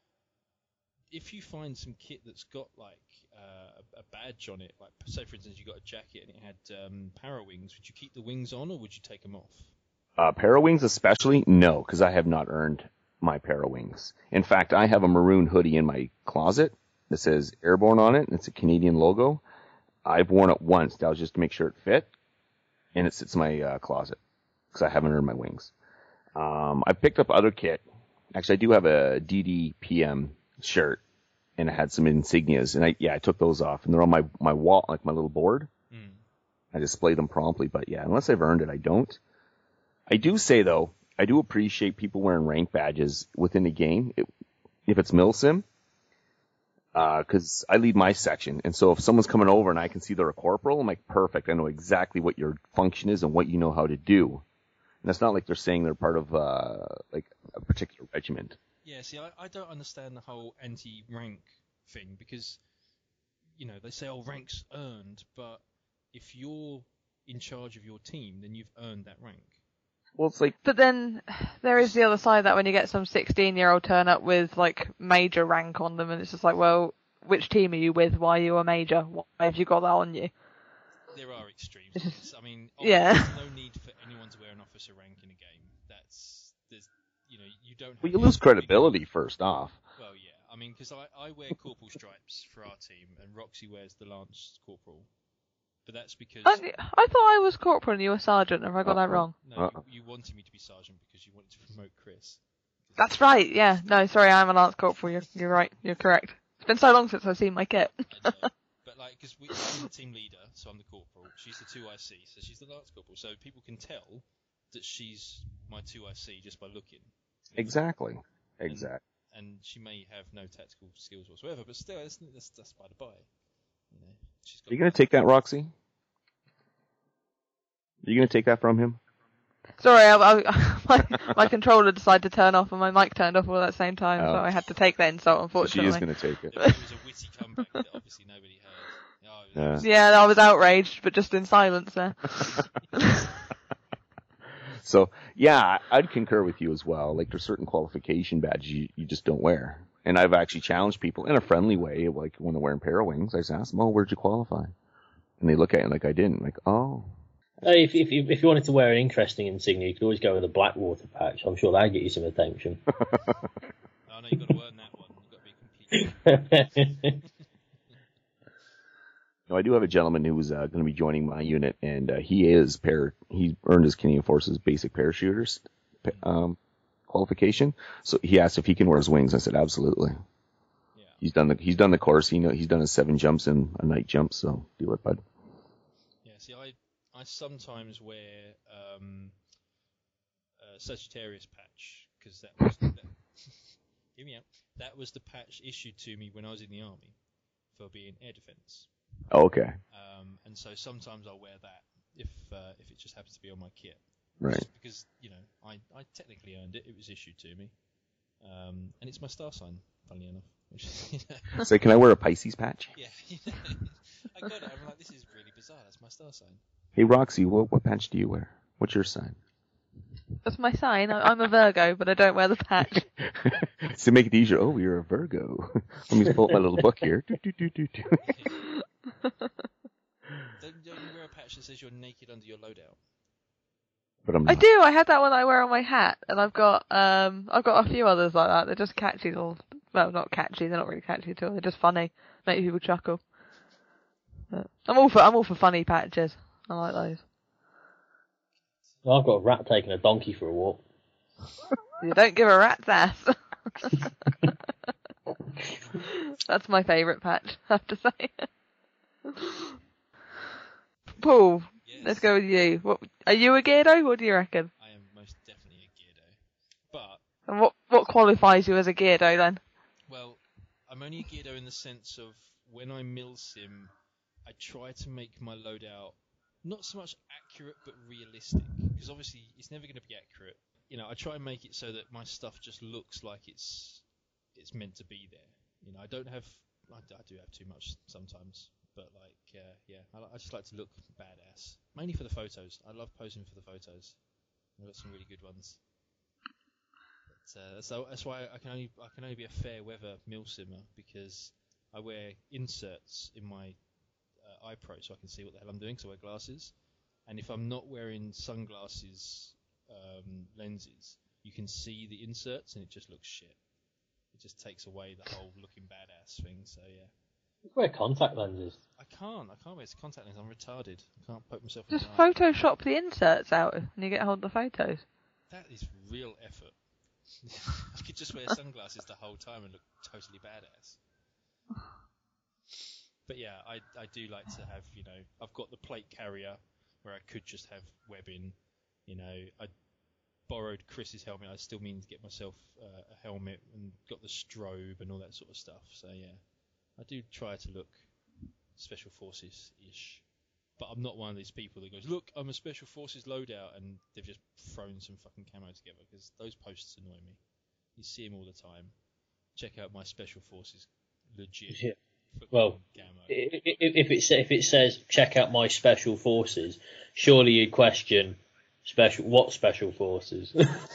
if you find some kit that's got like uh, a, a badge on it, like say for instance you got a jacket and it had um, para wings, would you keep the wings on or would you take them off? Uh, Parawings especially, no, because I have not earned my Parawings. In fact, I have a maroon hoodie in my closet that says Airborne on it, and it's a Canadian logo. I've worn it once. That was just to make sure it fit, and it sits in my uh, closet because I haven't earned my wings. Um, I picked up other kit. Actually, I do have a D D P M shirt, and it had some insignias, and I yeah, I took those off, and they're on my my wall, like my little board. Mm. I display them promptly, but yeah, unless I've earned it, I don't. I do say though, I do appreciate people wearing rank badges within the game, it, if it's Milsim, because uh, I lead my section, and so if someone's coming over and I can see they're a corporal, I'm like, perfect, I know exactly what your function is and what you know how to do. And it's not like they're saying they're part of uh, like a particular regiment. Yeah, see, I, I don't understand the whole anti-rank thing because, you know, they say, oh, rank's earned, but if you're in charge of your team, then you've earned that rank. Well, it's like, But then there is the other side that when you get some sixteen-year-old turn up with like major rank on them, and it's just like, well, which team are you with? Why are you a major? Why have you got that on you? There are extremes. to this. I mean, Yeah. there's no need for anyone to wear an officer rank in a game. That's there's, you know, you don't. Have well, you to lose be- credibility first off. Well, yeah. I mean, because I, I wear corporal stripes for our team, and Roxy wears the lance corporal. But that's because I, I thought I was corporal and you were sergeant. Have I got that Uh-oh. wrong? no, Uh-oh. you, you wanted me to be sergeant because you wanted to promote Chris. That's right. Yeah. No, sorry, I'm a lance corporal. You're you're right. You're correct. It's been so long since I've seen my kit. I know. But like, because I'm the team leader, so I'm the corporal. She's the two I C, so she's the lance corporal. So people can tell that she's my two I C just by looking. Exactly. Exactly. And she may have no tactical skills whatsoever, but still, that's, that's, that's by the by. You know, she's got. Are you going to take that, Roxy? Are you going to take that from him? Sorry, I, I, my, my controller decided to turn off and my mic turned off all at the same time, Oh. so I had to take that insult, So unfortunately. she is going to take it. It was a witty comeback that obviously nobody heard. Oh, it Yeah. was- Yeah, I was outraged, but just in silence there. So, yeah, I'd concur with you as well. Like, there's certain qualification badges you, you just don't wear. And I've actually challenged people in a friendly way, like when they're wearing Parawings, I just ask them, oh, where'd you qualify? And they look at it like I didn't. Like, oh. Uh, If, if if you wanted to wear an interesting insignia, you could always go with a Blackwater patch. I'm sure that'd get you some attention. Oh no, you've got to earn that one. You've got to be complete. No, I do have a gentleman who's uh, going to be joining my unit, and uh, he is par. He earned his Canadian Forces basic parachuters um, qualification. So he asked if he can wear his wings. I said, absolutely. Yeah. He's done the he's done the course. He know he's done his seven jumps and a night jump. So do it, bud. Yeah. See, I I sometimes wear um, a Sagittarius patch because that was that, hear me out. That was the patch issued to me when I was in the army for being air defense. Oh, okay. Um, and so sometimes I'll wear that if uh, if it just happens to be on my kit. Right. Just because, you know, I, I technically earned it. It was issued to me. Um, and it's my star sign, funnily enough. Which, you know. So can I wear a Pisces patch? Yeah. You know, I got it. I'm like, this is really bizarre. That's my star sign. Hey, Roxy, what, what patch do you wear? What's your sign? That's my sign. I- I'm a Virgo, but I don't wear the patch. To make it easier, oh, you're a Virgo. Let me pull up my little book here. Do, do, do, do, do. Don't, don't you wear a patch that says you're naked under your loadout? But I'm I not. do. I had that one I wear on my hat, and I've got um I've got a few others like that. They're just catchy little. Well, not catchy. They're not really catchy at all. They're just funny, make people chuckle. But I'm all for I'm all for funny patches. I like those. Well, I've got a rat taking a donkey for a walk. You don't give a rat's ass. That's my favourite patch, I have to say. Paul, Yes. let's go with you. What, are you a Geardo? What do you reckon? I am most definitely a Geardo. But, And what what qualifies you as a Geardo then? well, I'm only a Geardo in the sense of when I mill sim, I try to make my loadout not so much accurate but realistic. Because obviously it's never going to be accurate. You know, I try and make it so that my stuff just looks like it's it's meant to be there. You know, I don't have, I, I do have too much sometimes, but like, uh, yeah, I, I just like to look badass. Mainly for the photos. I love posing for the photos. I've got some really good ones. But, uh, so that's why I can only I can only be a fair weather mill simmer because I wear inserts in my uh, eye pro so I can see what the hell I'm doing. So I wear glasses, and if I'm not wearing sunglasses um, lenses, you can see the inserts and it just looks shit. It just takes away the whole looking badass thing. So yeah. You wear contact lenses. I can't. I can't wear contact lenses. I'm retarded. I can't poke myself in Just the eye. Photoshop the inserts out and you get hold of the photos. That is real effort. I could just wear sunglasses the whole time and look totally badass. But yeah, I I do like to have, you know, I've got the plate carrier where I could just have webbing. You know, I borrowed Chris's helmet. I still mean to get myself uh, a helmet and got the strobe and all that sort of stuff. So yeah, I do try to look Special Forces-ish. But I'm not one of these people that goes, look, I'm a Special Forces loadout, and they've just thrown some fucking camo together, because those posts annoy me. You see them all the time. Check out my Special Forces legit Yeah. fucking Well, camo. I- i- If it sa- if it says check out my special forces, surely you'd question special what special forces?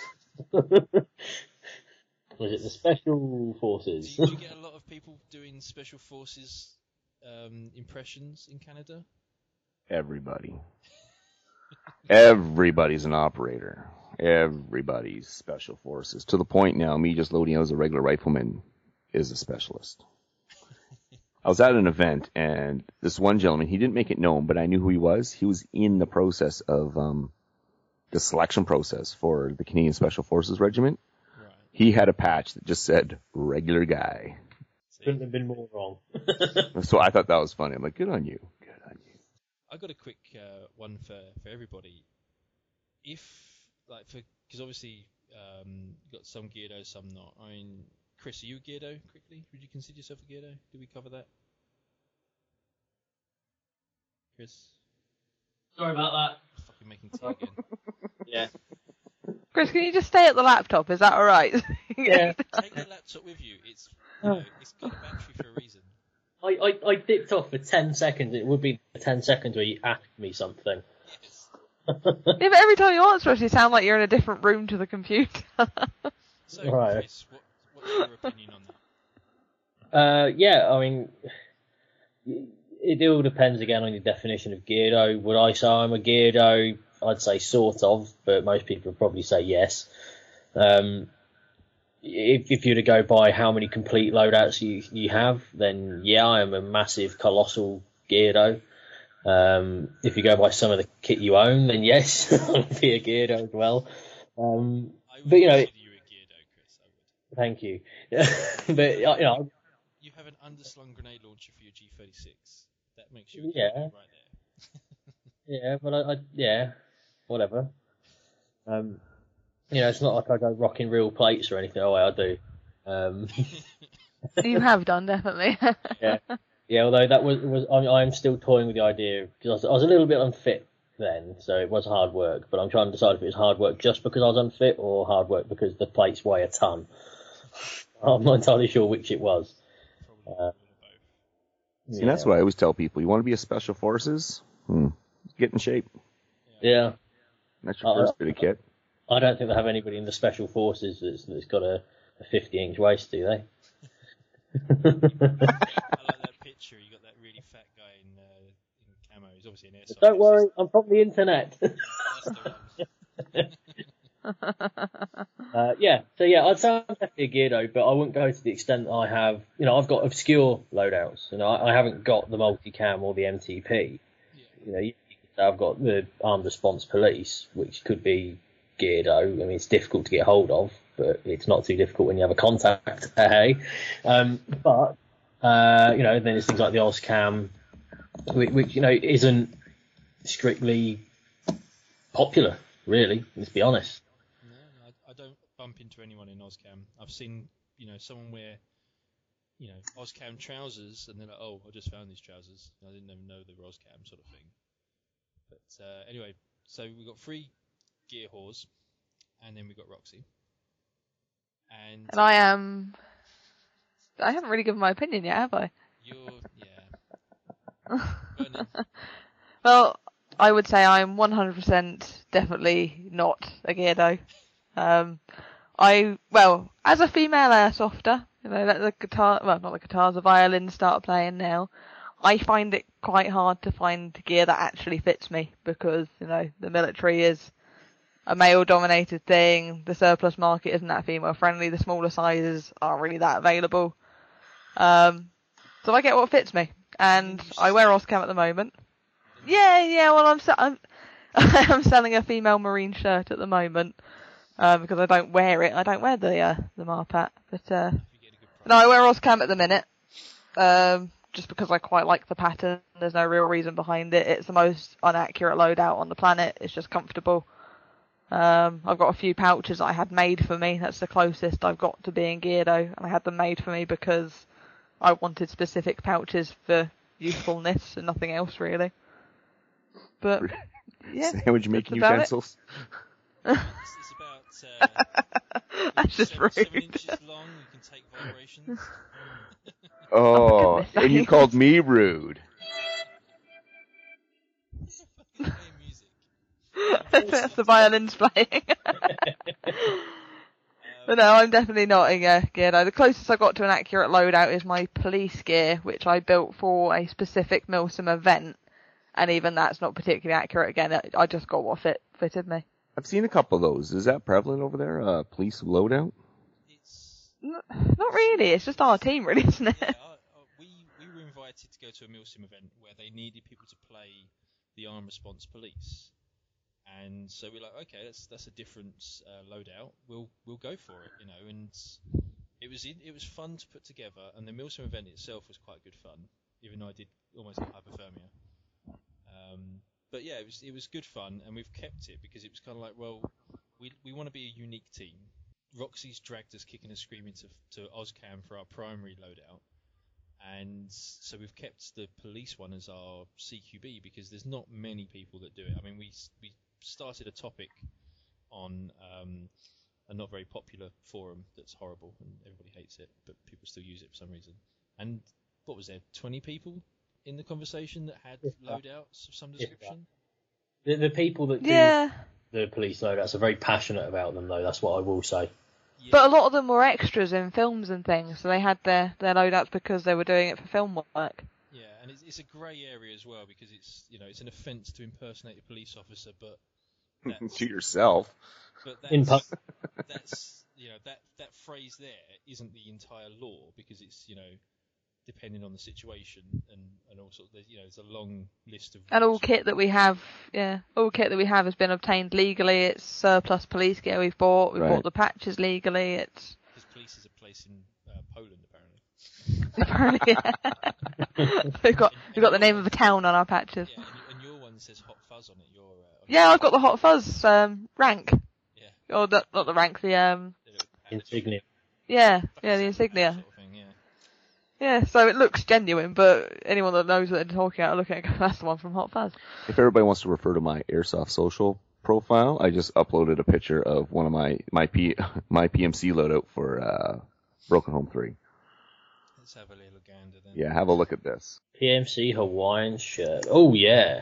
Was it the special Do forces? you, do you get a lot of people doing Special Forces um, impressions in Canada? Everybody. Everybody's an operator. Everybody's special forces. To the point now, me just loading out as a regular rifleman is a specialist. I was at an event, and this one gentleman, he didn't make it known, but I knew who he was. He was in the process of um, the selection process for the Canadian Special Forces Regiment. Right. He had a patch that just said, regular guy. See? Couldn't have been more wrong. So I thought that was funny. I'm like, good on you. Good on you. I got a quick uh, one for, for everybody. If, like, for, because obviously um, you got some Geardo, some not. I mean, Chris, are you a Geardo, quickly? Would you consider yourself a Geardo? Did we cover that? Chris? Sorry about that. Fucking making tea again. Yeah. Chris, can you just stay at the laptop? Is that alright? Yeah. Take the laptop with you. It's, you know, it's got a battery for a reason. I, I, I dipped off for ten seconds. It would be the ten seconds where you asked me something. Yes. Yeah, but every time you answer us, you sound like you're in a different room to the computer. So, Right. Chris, what, what's your opinion on that? Uh, yeah, I mean, it all depends again on your definition of Geardo. Would I say I'm a Geardo? I'd say sort of, but most people would probably say yes. Um, if, if you were to go by how many complete loadouts you, you have, then yeah, I am a massive, colossal Geardo. Um, if you go by some of the kit you own, then yes, I'll be a Geardo as well. Um, I would but you know, consider you a Geardo, Chris. I would. thank you. But you know, You you have an underslung grenade launcher for your G thirty-six. That makes you a Yeah. right there. Yeah, but I, I yeah, whatever. Um, you know, it's not like I go rocking real plates or anything. Oh, I do. Um, You have done, definitely. yeah, yeah. Although that was was I, I'm still toying with the idea because I was, I was a little bit unfit then, so it was hard work. But I'm trying to decide if it was hard work just because I was unfit or hard work because the plates weigh a ton. I'm not entirely sure which it was. Probably Uh, See, yeah. that's what I always tell people. You want to be a special forces? Hmm. Get in shape. Yeah. That's your Uh, first bit of kit. I don't think they have anybody in the special forces that's, that's got a, a fifty inch waist, do they? I like that picture. You got that really fat guy in, uh, in camo. He's obviously an airsoft. Don't worry, I'm from the internet. Yeah, that's the one. uh, yeah, so yeah, I'd say I'm definitely a Geardo, but I wouldn't go to the extent that I have, you know, I've got obscure loadouts. You know, I, I haven't got the multicam or the M T P. Yeah. You know, you, you could say I've got the armed response police, which could be Geardo. I mean, it's difficult to get hold of, but it's not too difficult when you have a contact. Hey, um, but uh, you know, then there's things like the Ozcam, which, which you know isn't strictly popular, really. Let's be honest. No, I, I don't bump into anyone in Ozcam. I've seen, you know, someone wear, you know, Ozcam trousers, and they're like, oh, I just found these trousers. I didn't even know they were Ozcam, sort of thing. But uh, anyway, so we've got three gear whores, and then we've got Roxy. And, And I am. I haven't really given my opinion yet, have I? You're, yeah. Burning. Well, I would say I'm one hundred percent definitely not a Geardo. Um, I, well, as a female airsofter, you know, let the guitar, well, not the guitars, the violins start playing now, I find it quite hard to find gear that actually fits me because, you know, the military is a male-dominated thing, the surplus market isn't that female-friendly, the smaller sizes aren't really that available. Um, so I get what fits me, and I wear Ozcam at the moment. Yeah, yeah, well, I'm, I'm, I'm selling a female marine shirt at the moment, um, because I don't wear it, I don't wear the, uh, the Marpat, but, uh, no, I wear Ozcam at the minute, um, just because I quite like the pattern, there's no real reason behind it, it's the most inaccurate loadout on the planet, it's just comfortable. Um, I've got a few pouches that I had made for me. That's the closest I've got to being Geardo, and I had them made for me because I wanted specific pouches for usefulness and nothing else really. But yeah, Sandwich making utensils. It's, it's about. Uh, That's just seven, rude. seven inches long. You can take vibrations. Oh, goodness and you sakes. called me rude. Fucking play music. That's the violins playing. But no, I'm definitely not in uh, Geardo. The closest I got to an accurate loadout is my police gear, which I built for a specific Milsim event, and even that's not particularly accurate. Again, I- I just got what fit fitted me. I've seen a couple of those. Is that prevalent over there? Uh, police loadout? It's N- Not really. It's just our team, really, isn't it? yeah, uh, uh, we we were invited to go to a Milsim event where they needed people to play the armed response police, and so we're like, okay, that's that's a different uh, loadout. We'll we'll go for it, you know. And it was in, it was fun to put together, and the Milsim event itself was quite good fun, even though I did almost get hypothermia. Um, but yeah, it was it was good fun, and we've kept it because it was kind of like, well, we we want to be a unique team. Roxy's dragged us kicking and screaming to to Ozcam for our primary loadout, and so we've kept the police one as our C Q B because there's not many people that do it. I mean, we we started a topic on um, a not very popular forum that's horrible and everybody hates it, but people still use it for some reason. And what was there, twenty people in the conversation that had loadouts of some description? The, the people that do Yeah. the police loadouts are very passionate about them, though. That's what I will say. Yeah. But a lot of them were extras in films and things, so they had their, their loadouts because they were doing it for film work. Yeah, and it's, it's a grey area as well because it's you know it's an offence to impersonate a police officer, but that's, To yourself. but In that's, pu- that's you know that that phrase there isn't the entire law because it's you know depending on the situation and and also there's you know there's a long list of And all rules. kit that we have, yeah, all kit that we have has been obtained legally. It's surplus police gear we've bought. We've Right. bought the patches legally. It's Because police is a place in uh, Poland apparently. Apparently, yeah. we've got we've got the name of a town on our patches. Yeah, and, and your one says Hot Fuzz on it. Your, uh, on yeah, I've got the Hot Fuzz um, rank. Yeah. Or the, not the rank, the um. Insignia. Yeah, yeah, the insignia. Sort of thing, yeah. Yeah, so it looks genuine, but anyone that knows what they're talking about, look at it, that's the one from Hot Fuzz. If everybody wants to refer to my Airsoft social profile, I just uploaded a picture of one of my my P my P M C loadout for uh, Broken Home three. Let's have a little gander then. Yeah, have a look at this. P M C Hawaiian shirt. Oh yeah.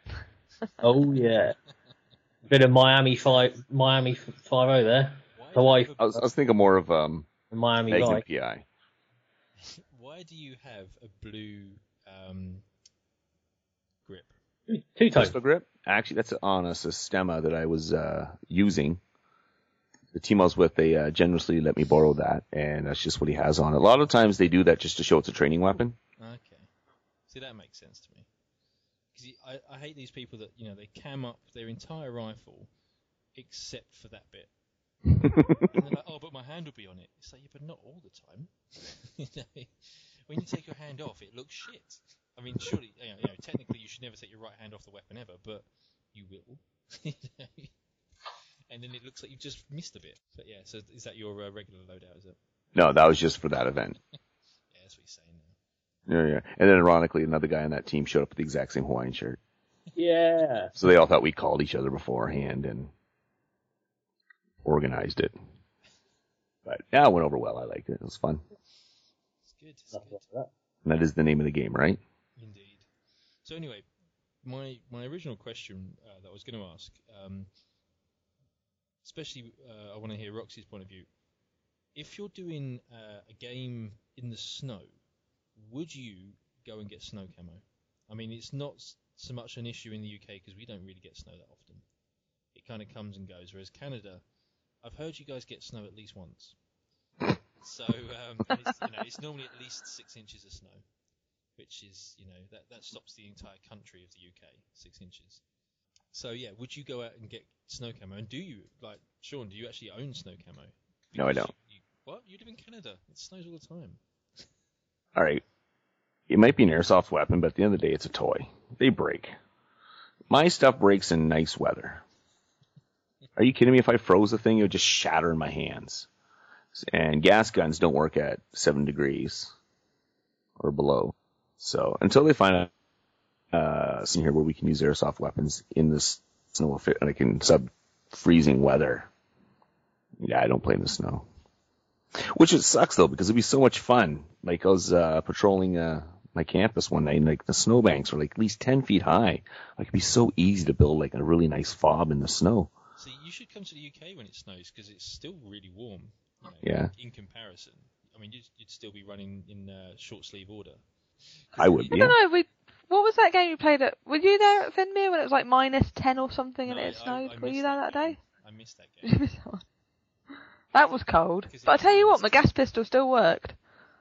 Oh yeah. Bit of Miami five Miami five oh there. Hawaii. I was, I was thinking more of um Miami Magnum like. P I. Why do you have a blue um, grip? Two times. Pistol grip? Actually, that's on a Sistema that I was uh, using. The team I was with, they uh, generously let me borrow that, and that's just what he has on it. A lot of times they do that just to show it's a training weapon. Okay. See, that makes sense to me. Because I, I hate these people that, you know, they cam up their entire rifle except for that bit. And they're like, oh, but my hand will be on it. It's like, yeah, but not all the time. You know, when you take your hand off, it looks shit. I mean, surely, you know, you know, technically you should never take your right hand off the weapon ever, but you will. You know? And then it looks like you've just missed a bit. But yeah, so is that your uh, regular loadout, is it? No, that was just for that event. Yeah, that's what he's saying now. Yeah, yeah. And then ironically, another guy on that team showed up with the exact same Hawaiian shirt. Yeah. So they all thought we called each other beforehand and organized it. But yeah, it went over well. I liked it. It was fun. It's good. It's good. And that is the name of the game, right? Indeed. So anyway, my my original question uh, that I was going to ask, um, especially uh, I want to hear Roxy's point of view. If you're doing uh, a game in the snow, would you go and get snow camo? I mean, it's not so much an issue in the U K because we don't really get snow that often. It kind of comes and goes, whereas Canada, I've heard you guys get snow at least once. So um, and it's, you know, it's normally at least six inches of snow, which is, you know, that, that stops the entire country of the U K, six inches. So yeah, would you go out and get snow camo? And do you, like, Sean, do you actually own snow camo? Because no, I don't. You, you, what? You live in Canada. It snows all the time. All right. It might be an airsoft weapon, but at the end of the day, it's a toy. They break. My stuff breaks in nice weather. Are you kidding me? If I froze the thing, it would just shatter in my hands. And gas guns don't work at seven degrees or below. So until they find a uh, scene here where we can use airsoft weapons in this snow, like in sub-freezing weather, yeah, I don't play in the snow. Which it sucks though, because it'd be so much fun. Like I was uh, patrolling uh, my campus one night, and like the snowbanks were like at least ten feet high. Like it'd be so easy to build like a really nice fob in the snow. See, you should come to the U K when it snows because it's still really warm. You know, yeah. In comparison, I mean, you'd, you'd still be running in uh, short sleeve order. I would. I yeah. don't know. We, what was that game you played at? Were you there at Finmere when it was like minus ten or something and No, it snowed? I, I were you missed there that game. day? I missed that game. That was cold. Because it But I tell you what, was- my gas pistol still worked.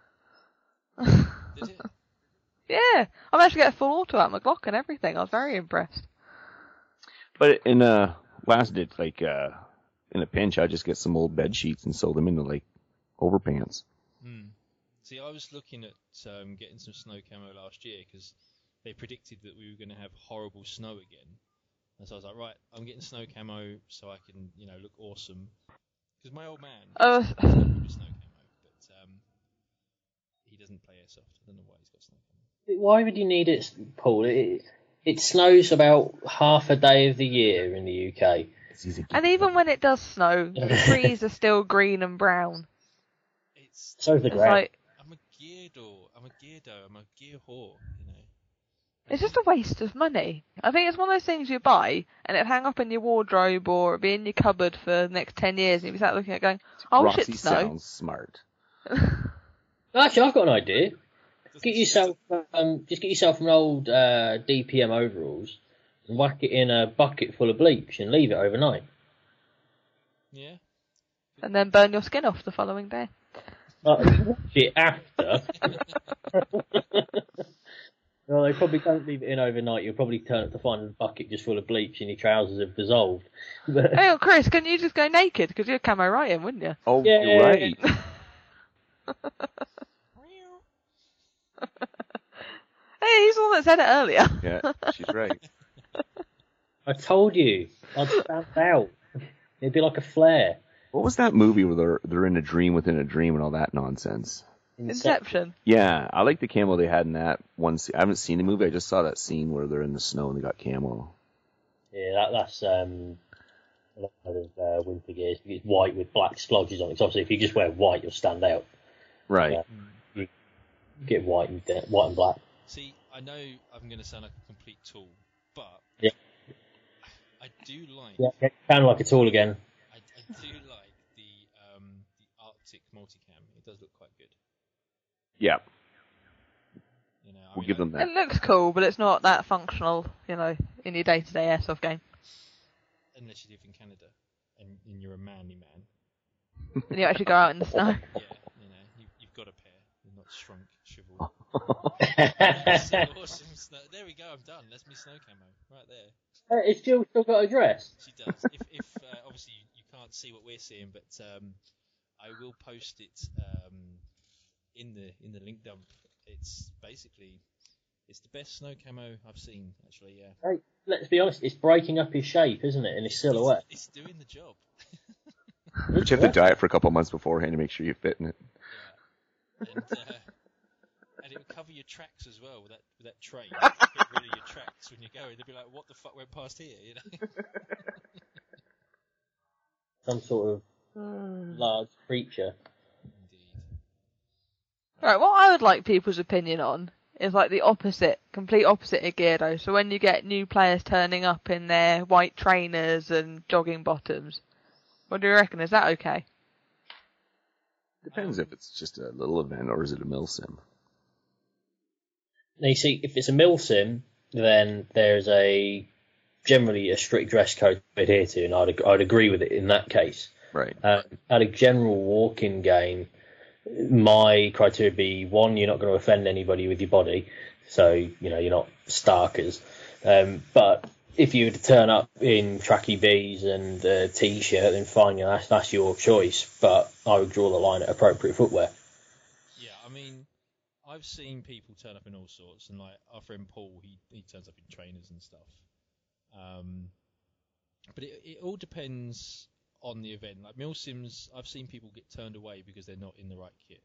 Did it? Yeah, I managed to get a full auto out of my Glock and everything. I was very impressed. But in uh, last ditch, like uh, in a pinch, I just get some old bed sheets and sew them into like overpants. Hmm. See, I was looking at um, getting some snow camo last year because they predicted that we were going to have horrible snow again. And so I was like, right, I'm getting snow camo so I can, you know, look awesome. Because my old man Oh. has snow camo, but um, he doesn't play airsoft. I don't know why he's got snow camo. Why would you need it, Paul? It, it snows about half a day of the year in the U K. And even when it does snow, the trees are still green and brown. It's, So's the It's ground. like, I'm a geardo. I'm a geardo. I'm a gear whore, you know. it's just a waste of money. I think it's one of those things you buy and it'd hang up in your wardrobe or it'd be in your cupboard for the next ten years and you'd be sat looking at it going, oh Roxy shit, snow. sounds smart. Actually, I've got an idea. Get yourself, um, just get yourself an old uh, D P M overalls and whack it in a bucket full of bleach and leave it overnight. Yeah. And then burn your skin off the following day. Uh, wash it after. Well, they probably don't leave it in overnight. You'll probably turn up to find a bucket just full of bleach and your trousers have dissolved. But, Hey, Chris, can you just go naked? Because you're camo right in, wouldn't you? Oh, Yeah. you're right. Hey, he's the one that said it earlier. Yeah, she's right. I told you, I'd stand out. It'd be like a flare. What was that movie where they're they're in a dream within a dream and all that nonsense? Inception. Yeah, I like the camo they had in that one. I haven't seen the movie. I just saw that scene where they're in the snow and they got camo. Yeah, that, that's um, a lot of uh, winter gears. It's white with black splodges on it. 'Cause obviously, if you just wear white, you'll stand out. Right. Uh, you get white and uh, white and black. See, I know I'm going to sound like a complete tool, but yeah. I do like. Yeah, yeah, sound like a tool again. I, I do like the um, the Arctic multicam. It does look quite good. Yeah. You know, I we'll mean, give them that. It looks cool, but it's not that functional, you know, in your day-to-day airsoft game. Unless you live in Canada and, and you're a manly man. And you actually go out in the snow. Yeah, you know, you, you've got a pair. You're not shrunk, shriveled. Awesome snow. There we go. I'm done. That's me snow camo right there. Uh, it's still still got a dress. She does. If, if uh, obviously you, you can't see what we're seeing, but um, I will post it um, in the in the link dump. It's basically it's the best snow camo I've seen. Actually, yeah. Hey, let's be honest. It's breaking up his shape, isn't it, in his silhouette? It's, it's doing the job. But you have to diet for a couple months beforehand to make sure you fit in it. Yeah. And, uh, and it will cover your tracks as well with that with that train. Get rid of your tracks when you're going. They'll be like, "What the fuck went past here?" You know. Some sort of large creature. Indeed. Right, what I would like people's opinion on is like the opposite, complete opposite of Geardo. So when you get new players turning up in their white trainers and jogging bottoms, what do you reckon? Is that okay? Depends if it's just a little event or is it a milsim. Now you see, if it's a milsim, then there's a generally a strict dress code to adhere to, and I'd I'd agree with it in that case. Right. Um, at a general walk-in game, my criteria would be one: you're not going to offend anybody with your body, so you know you're not starkers. Um, but if you were to turn up in tracky B's and a t-shirt, then fine, you know, that's that's your choice. But I would draw the line at appropriate footwear. Yeah, I mean, I've seen people turn up in all sorts, and like our friend Paul, he he turns up in trainers and stuff. Um, but it it all depends on the event. Like milsims, I've seen people get turned away because they're not in the right kit.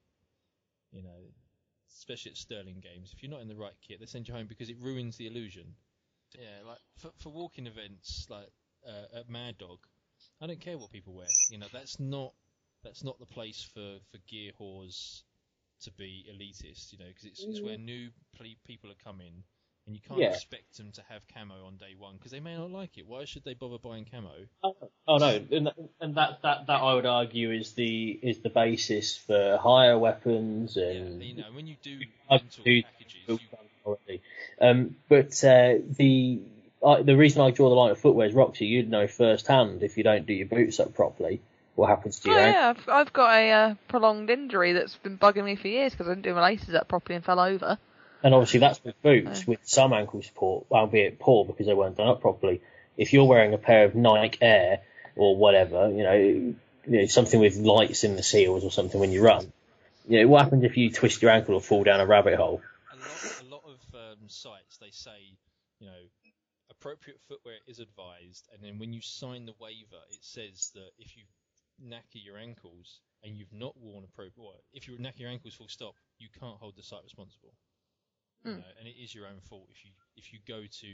You know, especially at Sterling games. If you're not in the right kit, they send you home because it ruins the illusion. Yeah, like for for walking events like uh, at Mad Dog, I don't care what people wear. You know, that's not that's not the place for, for gear whores to be elitist. You know, because it's, it's where new ple- people are coming, and you can't Yeah. expect them to have camo on day one because they may not like it. Why should they bother buying camo? Oh, oh no, and, that, and that, that that I would argue is the is the basis for higher weapons and Yeah, you know, when you do I rental do- packages, you, already. Um, but uh, the I, the reason I draw the line at footwear is Roxy. You'd know firsthand if you don't do your boots up properly what happens to Oh your ankle. yeah, I've, I've got a uh, prolonged injury that's been bugging me for years because I didn't do my laces up properly and fell over. And obviously that's with boots with some ankle support, albeit poor because they weren't done up properly. If you're wearing a pair of Nike Air or whatever, you know, you know something with lights in the seals or something when you run, you know, what happens if you twist your ankle or fall down a rabbit hole? a lot, a lot of um, sites, they say, you know, appropriate footwear is advised, and then when you sign the waiver, it says that if you knacker your ankles and you've not worn appropriate, well, if you knacker your ankles full stop, you can't hold the site responsible. You Mm. know, and it is your own fault if you if you go to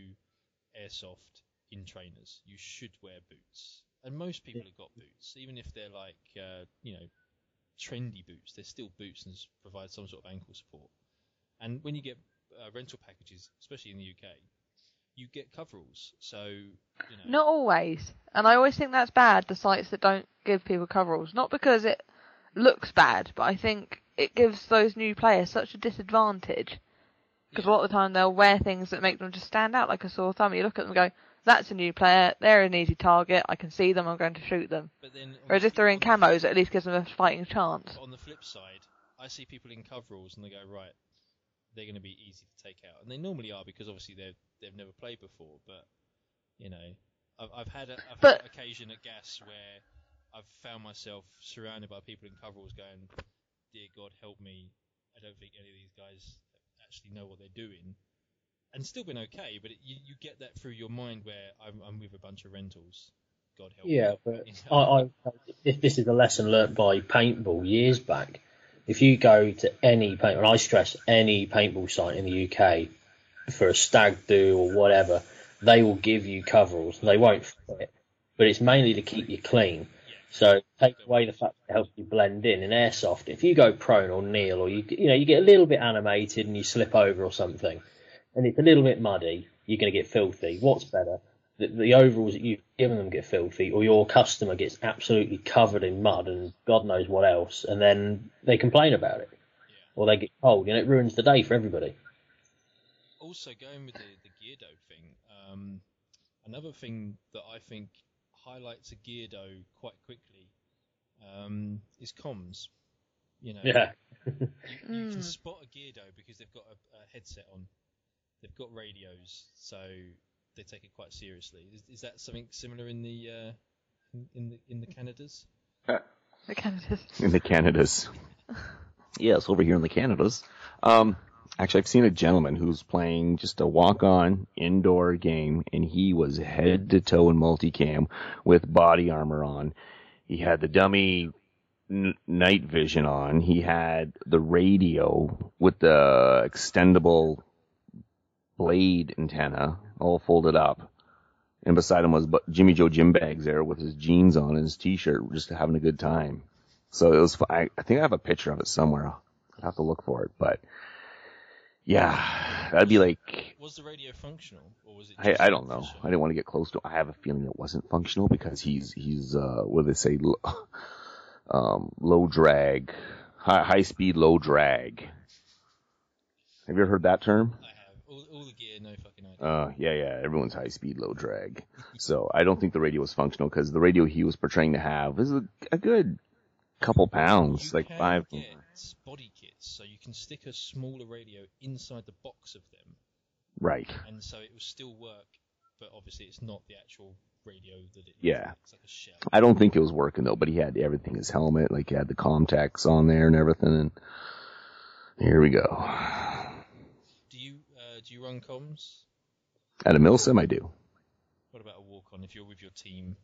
airsoft in trainers, you should wear boots. And most people have got boots, even if they're like uh, you know trendy boots, they're still boots and s- provide some sort of ankle support. And when you get uh, rental packages, especially in the U K, you get coveralls. So you know, Not always, and I always think that's bad. The sites that don't give people coveralls, not because it looks bad, but I think it gives those new players such a disadvantage. Because a lot of the time they'll wear things that make them just stand out like a sore thumb. You look at them and go, that's a new player, they're an easy target, I can see them, I'm going to shoot them. but then on Whereas the if they're in flip- on the- camos, it at least gives them a fighting chance. But on the flip side, I see people in coveralls and they go, right, they're going to be easy to take out, and they normally are because obviously they've they've never played before. But you know, I've I've had a, I've But- had occasion at Gas where I've found myself surrounded by people in coveralls going, dear God, help me! I don't think any of these guys actually know what they're doing, and still been okay. But it, you you get that through your mind where I'm, I'm with a bunch of rentals. God help Yeah, me. but You know? I, I, if this is a lesson learnt by paintball years back. If you go to any paint, and I stress any paintball site in the U K for a stag do or whatever, they will give you coveralls. They won't fit, but it's mainly to keep you clean. Yeah. So take away the fact that it helps you blend in. In airsoft, if you go prone or kneel, or you you know you get a little bit animated and you slip over or something, and it's a little bit muddy, you're going to get filthy. What's better? The, the overalls that you've given them get filthy, or your customer gets absolutely covered in mud and God knows what else, and then they complain about it, Yeah. or they get cold, and it ruins the day for everybody. Also, going with the, the Geardo thing, um, another thing that I think highlights a Geardo quite quickly um, is comms. You know, Yeah. you, you can Mm. spot a Geardo because they've got a, a headset on, they've got radios, so they take it quite seriously. Is, is that something similar in the uh, in, in the in the Canadas? The Canadas. In the Canadas. Yes, over here in the Canadas. Um, actually, I've seen a gentleman who's playing just a walk-on indoor game, and he was head to toe in multicam with body armor on. He had the dummy n- night vision on. He had the radio with the extendable blade antenna all folded up. And beside him was Jimmy Joe Jim Bags there with his jeans on and his t-shirt, just having a good time. So it was, I, I think I have a picture of it somewhere. I'll have to look for it. But yeah, that'd be like, Was the radio functional, or was it? I, Just I don't know. official? I didn't want to get close to it. I have a feeling it wasn't functional because he's, he's, uh, what do they say? Um, low drag, high, high speed, low drag. Have you ever heard that term? I have all, all the gear, no fucking idea. Uh, yeah, yeah, everyone's high speed, low drag. So I don't think the radio was functional because the radio he was portraying to have is a, a good couple pounds, you like can five. get body kits, so you can stick a smaller radio inside the box of them, Right. and so it will still work. But obviously, it's not the actual radio that it is. Yeah. It's like a shell. I don't think it was working though, but he had everything, his helmet, like he had the Comtax on there and everything, and here we go. Do you uh, do you run comms? At a Milsim, I do. What about a walk-on if you're with your team?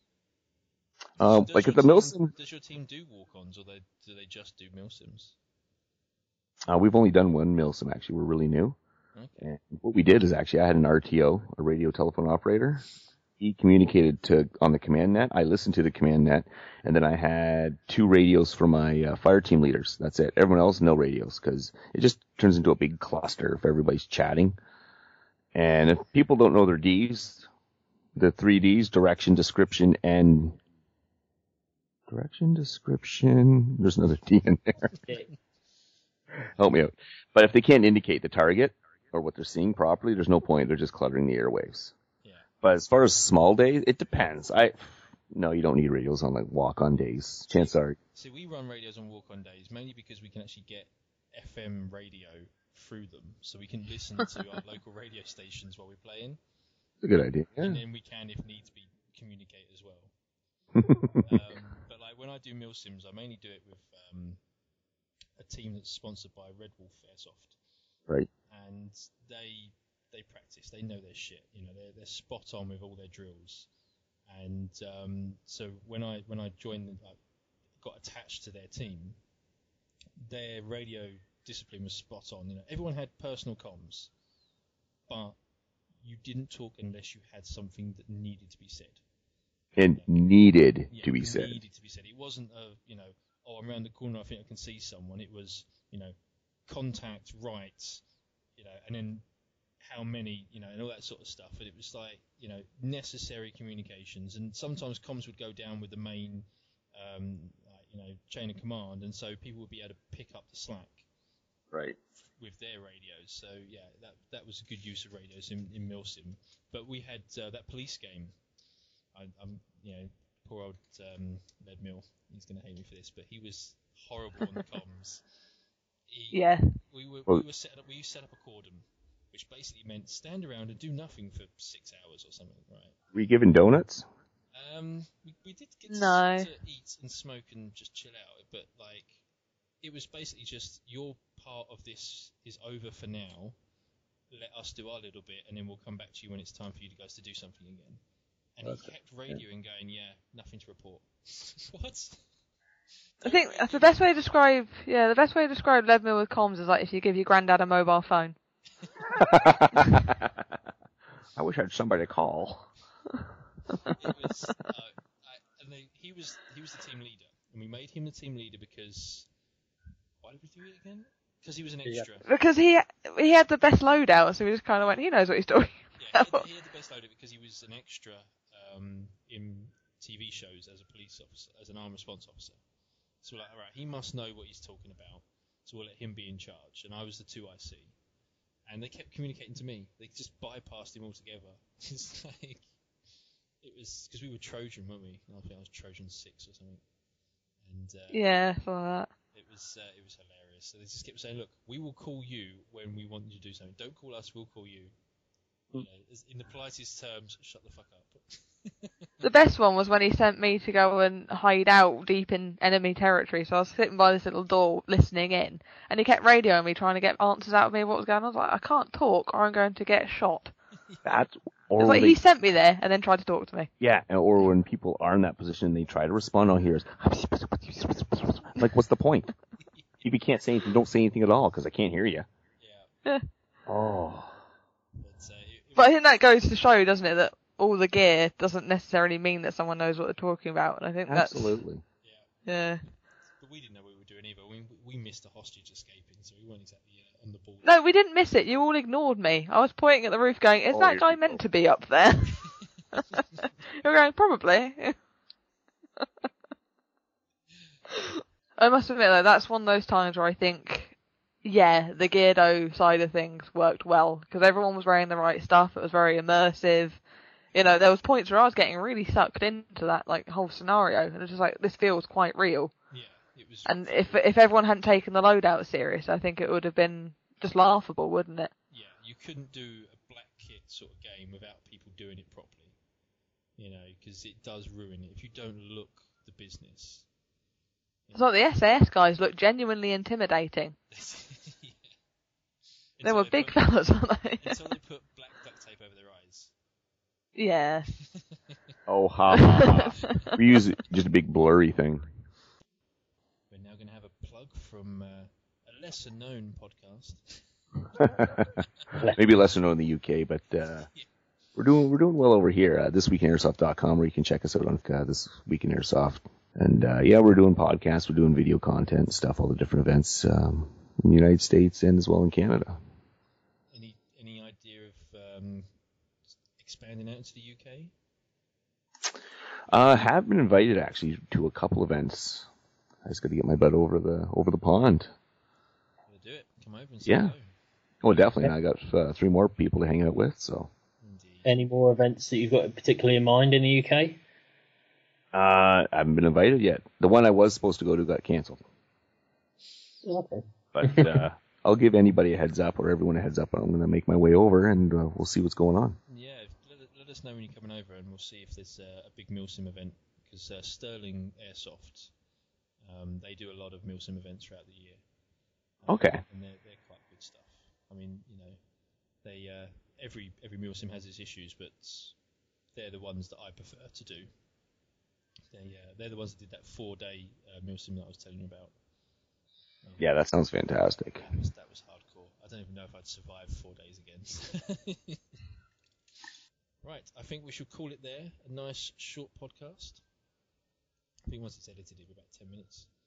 Uh, Does like your at the team- Milsim, Does your team do walk-ons, or they, do they just do milsims? uh, we've only done one Milsim actually. We're really new. Okay. And what we did is actually I had an R T O, a radio telephone operator. He communicated to on the command net. I listened to the command net, and then I had two radios for my uh, fire team leaders. That's it. Everyone else, no radios, because it just turns into a big cluster if everybody's chatting. And if people don't know their Ds, the three Ds, direction, description, and direction, description. There's another D in there. Help me out. But if they can't indicate the target or what they're seeing properly, there's no point. They're just cluttering the airwaves. Yeah. But as far as small days, it depends. I no, you don't need radios on like walk-on days. Chances are, See, we run radios on walk-on days mainly because we can actually get F M radio through them, so we can listen to our local radio stations while we're playing, it's a good idea. and Yeah. then we can, if needs be, communicate as well. um, but like when I do milsims, I mainly do it with um, a team that's sponsored by Red Wolf Airsoft, Right. and they they practice, they know their shit, you know, they're they're spot on with all their drills, and um, so when I when I joined, I got attached to their team, their radio discipline was spot on. You know, everyone had personal comms, but you didn't talk unless you had something that needed to be said. And needed Yeah, to be it said. Needed to be said. It wasn't a, you know, oh, I'm around the corner, I think I can see someone. It was, you know, contact, right, you know, and then how many, you know, and all that sort of stuff. And it was like, you know, necessary communications. And sometimes comms would go down with the main, um, like, you know, chain of command, and so people would be able to pick up the slack Right. with their radios. So yeah, that that was a good use of radios in, in Milsim. But we had uh, that police game. I, I'm, you know, poor old um, Ned Mill. He's going to hate me for this, but he was horrible on the comms. He, Yeah. We were Well- we were set up we set up a cordon, which basically meant stand around and do nothing for six hours or something, right? Were you given donuts? Um, we, we did get to, No. to eat and smoke and just chill out, but like it was basically just your part of this is over for now. Let us do our little bit, and then we'll come back to you when it's time for you guys to do something again. And okay. He kept radioing, yeah. going, "Yeah, nothing to report." What? I think that's the best way to describe. Yeah, the best way to describe Leadmill with comms is like if you give your granddad a mobile phone. I wish I had somebody to call. It was, uh, I, and they, he was he was the team leader, and we made him the team leader because why did we do it again? Because he was an extra. Yeah. Because he he had the best loadout, so we just kind of went, he knows what he's doing. Yeah, he had, he had the best loadout because he was an extra um, in T V shows as a police officer, as an armed response officer. So we're like, all right, he must know what he's talking about, so we'll let him be in charge. And I was the two I C. And they kept communicating to me. They just bypassed him altogether. It's like, it was, because we were Trojan, weren't we? I think I was Trojan six or something. And uh, yeah, something like that. It was, uh, it was hilarious. So they just kept saying, look, we will call you when we want you to do something. Don't call us, we'll call you. You know, in the politest terms, shut the fuck up. The best one was when he sent me to go and hide out deep in enemy territory. So I was sitting by this little door listening in, and he kept radioing me, trying to get answers out of me of what was going on. I was like, I can't talk, or I'm going to get shot. That's or it's like they, he sent me there and then tried to talk to me. Yeah, or when people are in that position and they try to respond, all here is like, what's the point? If you can't say anything, don't say anything at all because I can't hear you. Yeah. Oh. But, uh, it, it but I think that goes to show, doesn't it, that all the gear doesn't necessarily mean that someone knows what they're talking about. And I think absolutely. That's, yeah. But we didn't know what we were doing either. We we missed a hostage escaping, so we weren't exactly uh, on the ball. No, we didn't miss it. You all ignored me. I was pointing at the roof, going, "Is oh, that guy meant to be up there?" You're going, "Probably." I must admit, though, that's one of those times where I think, yeah, the Geardo side of things worked well because everyone was wearing the right stuff. It was very immersive. You know, there was points where I was getting really sucked into that like whole scenario, and it was just like, this feels quite real. Yeah, it was. And if if everyone hadn't taken the loadout serious, I think it would have been just laughable, wouldn't it? Yeah, you couldn't do a black kit sort of game without people doing it properly. You know, because it does ruin it if you don't look the business. It's like the S A S guys look genuinely intimidating. Yeah. They were they big put, fellas, weren't they? Until they put black duct tape over their eyes. Yeah. Oh, ha, ha, ha. We use just a big blurry thing. We're now going to have a plug from uh, a lesser-known podcast. Maybe lesser known in the U K, but uh, yeah. we're doing we're doing well over here. Uh, this week in airsoft dot com, where you can check us out on uh, This Week in Airsoft. And uh, yeah, we're doing podcasts, we're doing video content stuff, all the different events um, in the United States and as well in Canada. Any any idea of um, expanding out into the U K? I uh, have been invited actually to a couple events. I just got to get my butt over the over the pond. We'll do it. Come over and say yeah. hello. Oh, definitely. Yeah. I got uh, three more people to hang out with. So. Indeed. Any more events that you've got particularly in mind in the U K? Uh, I haven't been invited yet. The one I was supposed to go to got cancelled. Okay. But uh, I'll give anybody a heads up, or everyone a heads up. I'm going to make my way over, and uh, we'll see what's going on. Yeah, let, let us know when you're coming over, and we'll see if there's uh, a big Milsim event. Because uh, Sterling Airsoft, um, they do a lot of Milsim events throughout the year. Um, okay. And they're they're quite good stuff. I mean, you know, they uh, every every Milsim has its issues, but they're the ones that I prefer to do. They, uh, they're the ones that did that four-day uh, Milsim that I was telling you about. Um, yeah, that sounds fantastic. That was, that was hardcore. I don't even know if I'd survive four days again. Right, I think we should call it there. A nice, short podcast. I think once it's edited, it'll be about ten minutes.